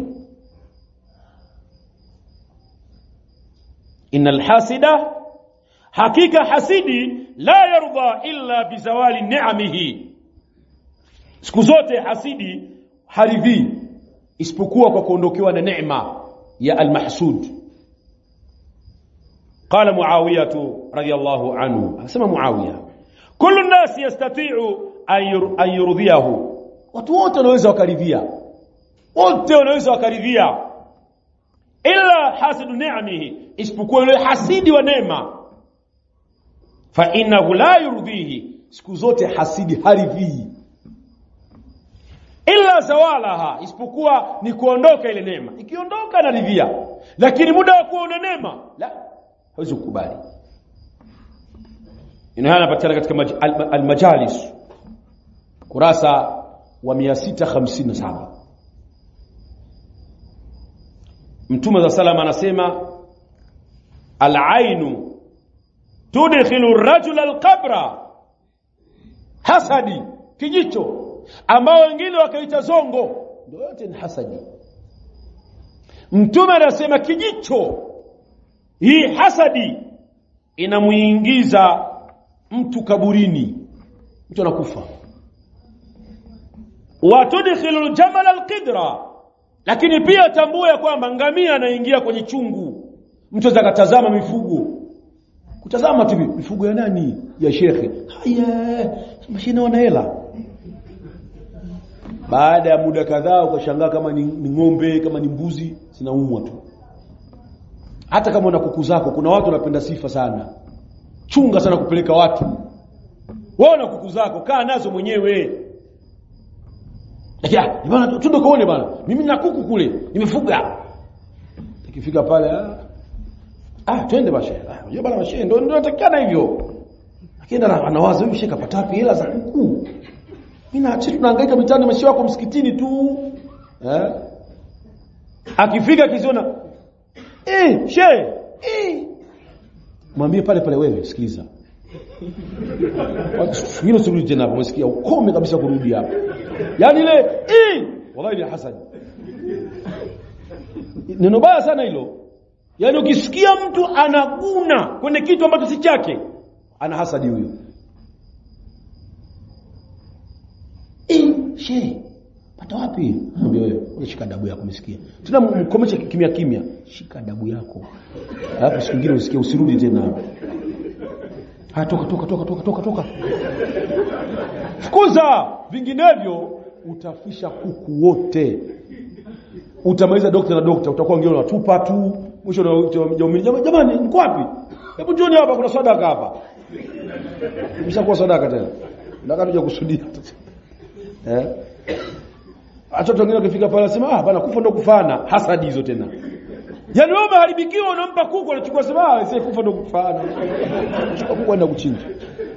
Innal hasida, hakika hasidi, la yarda illa bizawali ni'amihi, siku zote hasidi haridhi isipokuwa kwa kuondokewa na neema ya al-mahsud. Qala Muawiyah radhiyallahu anhu, asema Muawiyah, kullu an-nas yastati'u an yurdiyahu, watu wote wanaweza wakaridhia, wote wanaweza wakaridhia, illa hasidu ni'amihi, isipokuwa yule hasidi wa neema. Fa innahu la yurdihi, siku zote hasidi haridhii, illa zawalaha, isipokuwa ni kuondoka ile neema. Ikiondoka anaridhia, lakini muda wa kuona neema la hawezi kukubali. Ina inapatikana katika al-majalis kurasa wa mia sita hamsini na saba. Mtume za salama anasema al-ainu tudkhilu ar-rajula al-qabra, hasadi, kijicho ambao wengine wakaita zongo, ndio yote ni hasadi. Mtume anasema kijicho, hii hasadi inamuingiza mtu kaburini, mtu anakufa. Wa tudkhilu al-jamal al-qidra, lakini pia tambua kwamba ngamia anaingia kwenye chungu. Mtu zakatazama mifugo, kutazama tu mifugo ya nani? Ya shekhe. Haya, mashine wana hela. Baada ya muda kadhaa ukashangaa kama ni, ni ng'ombe, kama ni mbuzi, zinaumwa tu. Hata kama una kuku zako, kuna watu wanapenda sifa sana. Chunga sana kupeleka watu. Wewe na kuku zako, kaa nazo mwenyewe. Ya, bwana tundo kaone bwana. Mimi nina kuku kule, nimefuga. Ikifika pale, ah, ah twende bashe. Ah, yeye bwana bashe ndio ndio natakana hivyo. Akienda anawaza huyu sheka patapi hela za kuku. Mimi na sisi tunahangaika mitaani, mashi wako msikitini tu. Eh? Akifika kiziona, eh, she, eh. Mwambie pale pale, wewe sikiliza. Hilo sirudi tena hapo, umesikia? Ukome kabisa kurudi hapo. Yaani ile eh wallahi ni hasad. Neno baya sana hilo. Yaani ukisikia mtu anaguna kwenye kitu ambacho si chake, ana hasadi huyo. Eh, she, pata wapi? Mwambie wewe, unashika adabu yako, umesikia? Tuna mkomesha kimya kimya, shika adabu yako. Hapo siku nyingine usikie, usirudi tena. Ha, toka toka toka toka toka toka. Fukuza, vinginevyo utafisha kuku wote. Utamaliza dokta na dokta, utakuwa ngine unatupa tu. Mwisho ndio jamani, mko wapi? Hebu njoni hapa, kuna sadaka hapa. Umeshakuwa sadaka tena. Nataka tuje kusudia. Eh? Watoto wengine wakifika pale nasema ah bana, kufa ndo kufana, hasadi hizo tena. Yaani wewe umeharibikiwa, unampa kuku, anachukua sema ah sasa kufa ndo kufana. Chukua kuku anaenda kuchinja.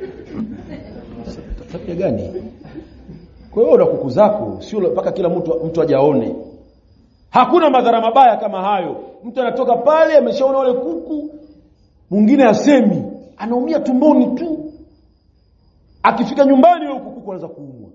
Tabia gani? Kwa hiyo una kuku zako, sio mpaka kila mtu mtu ajaone. Hakuna madhara mabaya kama hayo. Mtu anatoka pale ameshaona wale kuku, mwingine asemi, anaumia tumboni tu. Akifika nyumbani yule kuku anaanza kuumwa.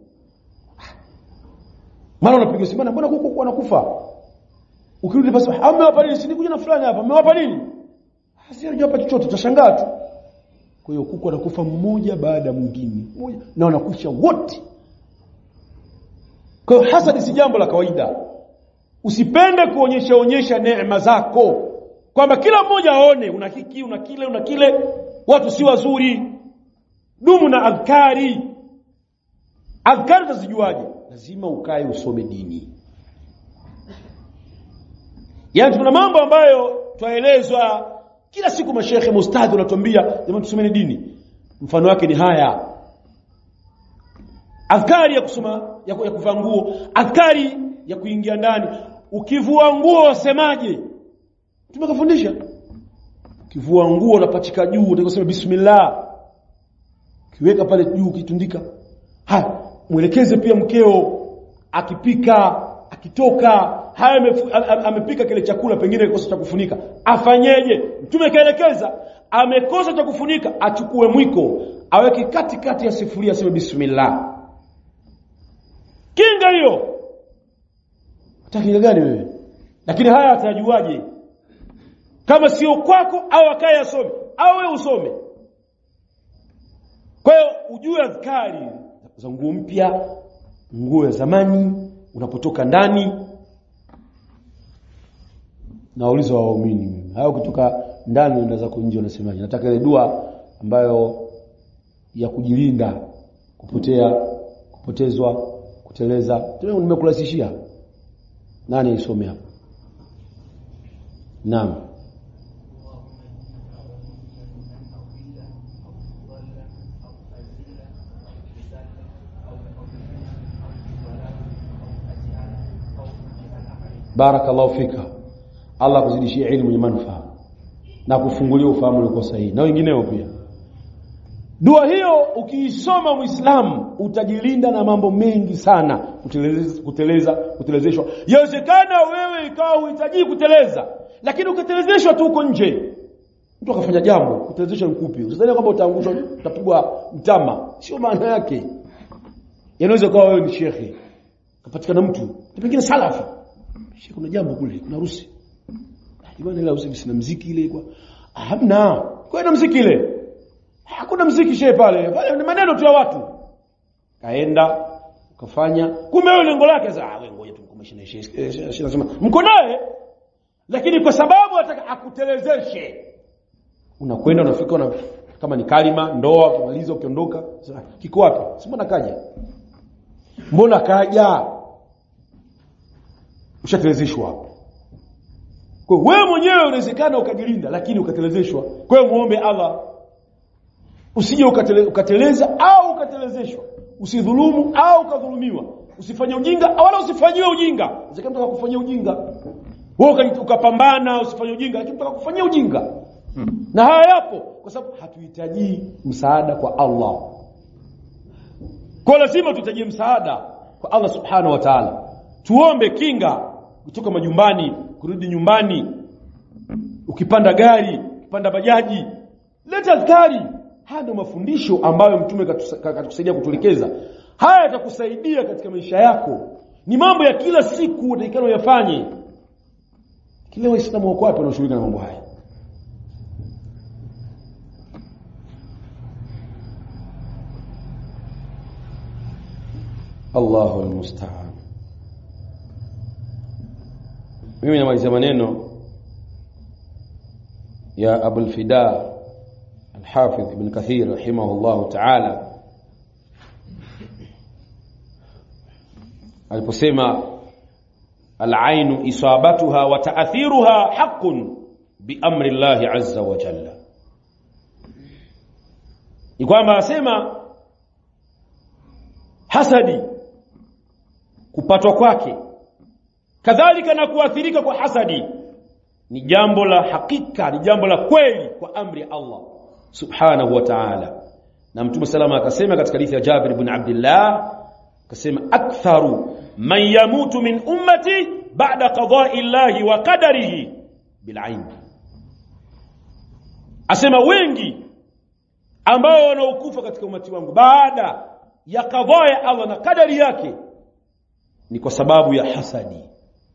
Mara unapiga simu, mbona kuku wanakufa? Ukirudi basi, amewapa nini? Sini kuja na fulani hapa, amewapa nini? Hasi hajapa chochote, utashangaa tu. Kwa hiyo kuku anakufa mmoja baada ya mwingine, mmoja na wanakufa wote. Kwa hiyo hasadi si jambo la kawaida. Usipende kuonyesha onyesha neema zako, kwamba kila mmoja aone una hiki, una kile, una kile. Watu si wazuri. Dumu na adhkari. Adhkari utazijuaje? Lazima ukae usome dini. Yaani tuna mambo ambayo twaelezwa kila siku, mashehe mustadhi wanatuambia jamani tusomeni dini. Mfano wake ni haya. Adhkari ya kusoma, ya, ya kuvaa nguo, adhkari ya kuingia ndani. Ukivua nguo wasemaje? Tumekufundisha. Ukivua nguo unapachika juu, utakosema bismillah. Kiweka pale juu kitundika. Haya, mwelekeze pia mkeo akipika, akitoka, haya amepika kile chakula pengine kikosa cha kufunika, afanyeje? Mtume kaelekeza, amekosa cha kufunika, achukue mwiko, aweke kati kati ya sufuria, aseme bismillah. Kinga hiyo. Utakinga gani wewe? Lakini haya atajuaje? Kama sio kwako au akaye asome au wewe usome. Kwa hiyo ujue adhkari za nguo mpya, nguo ya zamani, unapotoka ndani, nauliza waumini mimi. Hao kutoka ndani unaweza kunje unasemaje? Nataka ile dua ambayo ya kujilinda kupotea, kupotezwa, kuteleza. Tena nimekulaisishia. Nani isome hapo? Naam. Barakallahu fika. Allah kuzidishie elimu yenye manufaa na kufungulia ufahamu ulio sahihi na wengineo pia. Dua hiyo ukiisoma Muislamu utajilinda na mambo mengi sana, kuteleza kuteleza kutelezeshwa. Yawezekana wewe ikawa uhitaji kuteleza, lakini ukitelezeshwa tu uko nje. Mtu akafanya jambo, kutelezeshwa mkupi. Usidhani kwamba utaangushwa utapigwa mtama. Sio maana yake. Yanaweza kuwa wewe ni shekhi. Kapatikana mtu, pengine salafi. Shekhi kuna jambo kule, kuna harusi. Ibana ile harusi sina muziki ile kwa. Hamna. Kwa nini muziki ile? Hakuna muziki shehe pale. Pale ni maneno tu ya watu. Kaenda ukafanya. Kumbe wewe lengo lake za ah wewe ngoja tumkomeshe na shehe. Shehe anasema mko naye lakini kwa sababu ataka akutelezeshe. Unakwenda unafika una kama ni kalima, ndoa, kumaliza ukiondoka, kiko wapi? Si mbona kaja? Mbona kaja? Ushatelezeshwa hapo. Kwa wewe mwenyewe unawezekana ukajilinda lakini ukatelezeshwa. Kwa hiyo muombe Allah usije ukatele, ukateleza au ukatelezeshwa. Usidhulumu au ukadhulumiwa. Usifanye ujinga wala usifanyiwe ujinga. Unawezekana mtu akakufanyia ujinga. Wewe ukapambana usifanye ujinga lakini mtu akakufanyia ujinga. Hmm. Na haya yapo kwa sababu hatuhitaji msaada kwa Allah. Kwa lazima tutajie msaada kwa Allah Subhanahu wa Ta'ala. Tuombe kinga kutoka majumbani, kurudi nyumbani. Ukipanda gari, ukipanda bajaji, leta adhkari. Haya ndio mafundisho ambayo Mtume katusaidia kutuelekeza. Haya yatakusaidia katika maisha yako. Ni mambo ya kila siku utakayofanya uyafanye. Kila Waislamu wako wapi wanashughulika na mambo haya? Allahu almusta'an. Mimi namalizia maneno ya Abu al-Fida al-Hafidh Ibn Kathir rahimahullah ta'ala aliposema al-ainu isabatuha wa ta'athiruha haqqun bi amri Allah azza wa jalla. Ni kwamba asema hasadi kupatwa kwake kadhalika na kuathirika kwa hasadi ni jambo la hakika, ni jambo la kweli kwa amri ya Allah subhanahu wa ta'ala. Na Mtume salama akasema katika hadithi ya Jabir ibn Abdullah akasema aktharu man yamutu min ummati ba'da qada'i Allahi wa qadarihi bil ain. Asema wengi ambao wanaokufa katika umati wangu baada ya qadha ya Allah na kadari yake ni kwa sababu ya hasadi.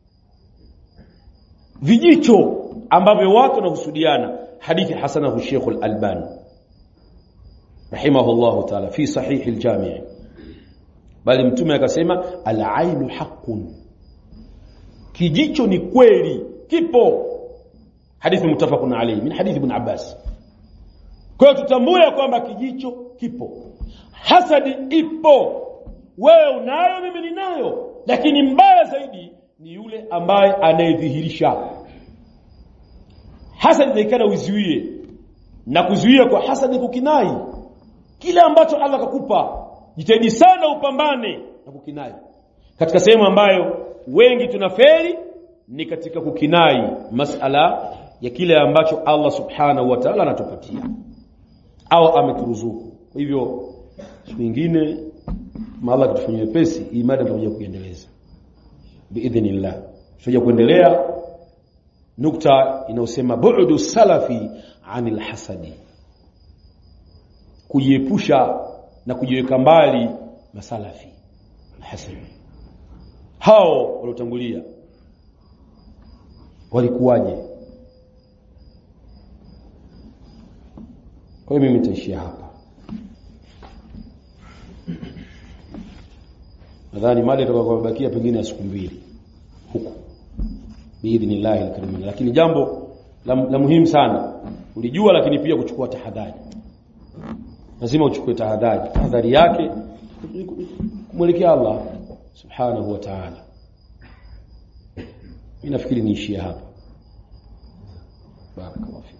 Vijicho ambavyo watu wanahusudiana. Hadithi hasanahu Sheikh al-Albani rahimahullah ta'ala fi sahih al-Jami'. Bali Mtume akasema al-ainu haqqun. Kijicho ni kweli, kipo. Hadithi mutafaqun alayhi min hadithi Ibn Abbas. Kwa hiyo tutambue kwamba kijicho kipo. Hasadi ipo. Wewe unayo, mimi ninayo. Lakini mbaya zaidi ni yule ambaye anayedhihirisha. Hasadi inaikana uziwie. Na kuzuia kwa hasadi kukinai. Kile ambacho Allah akakupa, jitahidi sana upambane na kukinai. Katika sehemu ambayo wengi tunafeli ni katika kukinai masala ya kile ambacho Allah subhanahu wa ta'ala anatupatia au ameturuzuku. Kwa hivyo siku nyingine Allah kitufanyie pesi hii mada tutakuja kuendeleza biidhnillah. Tutakuja kuendelea nukta inayosema bu'du salafi anil hasadi, kujiepusha na kujiweka mbali masalafi hasadi. Hao waliotangulia walikuwaje? Kwa hiyo mimi nitaishia hapa. Nadhani mali itakayobakia pengine ya siku mbili huko. biidhnillah alkarim. Lakini jambo la, la muhimu sana ulijua, lakini pia kuchukua tahadhari. Lazima uchukue tahadhari. Tahadhari yake kumwelekea Allah subhanahu wa ta'ala. Mimi nafikiri niishie hapa. Barakallahu.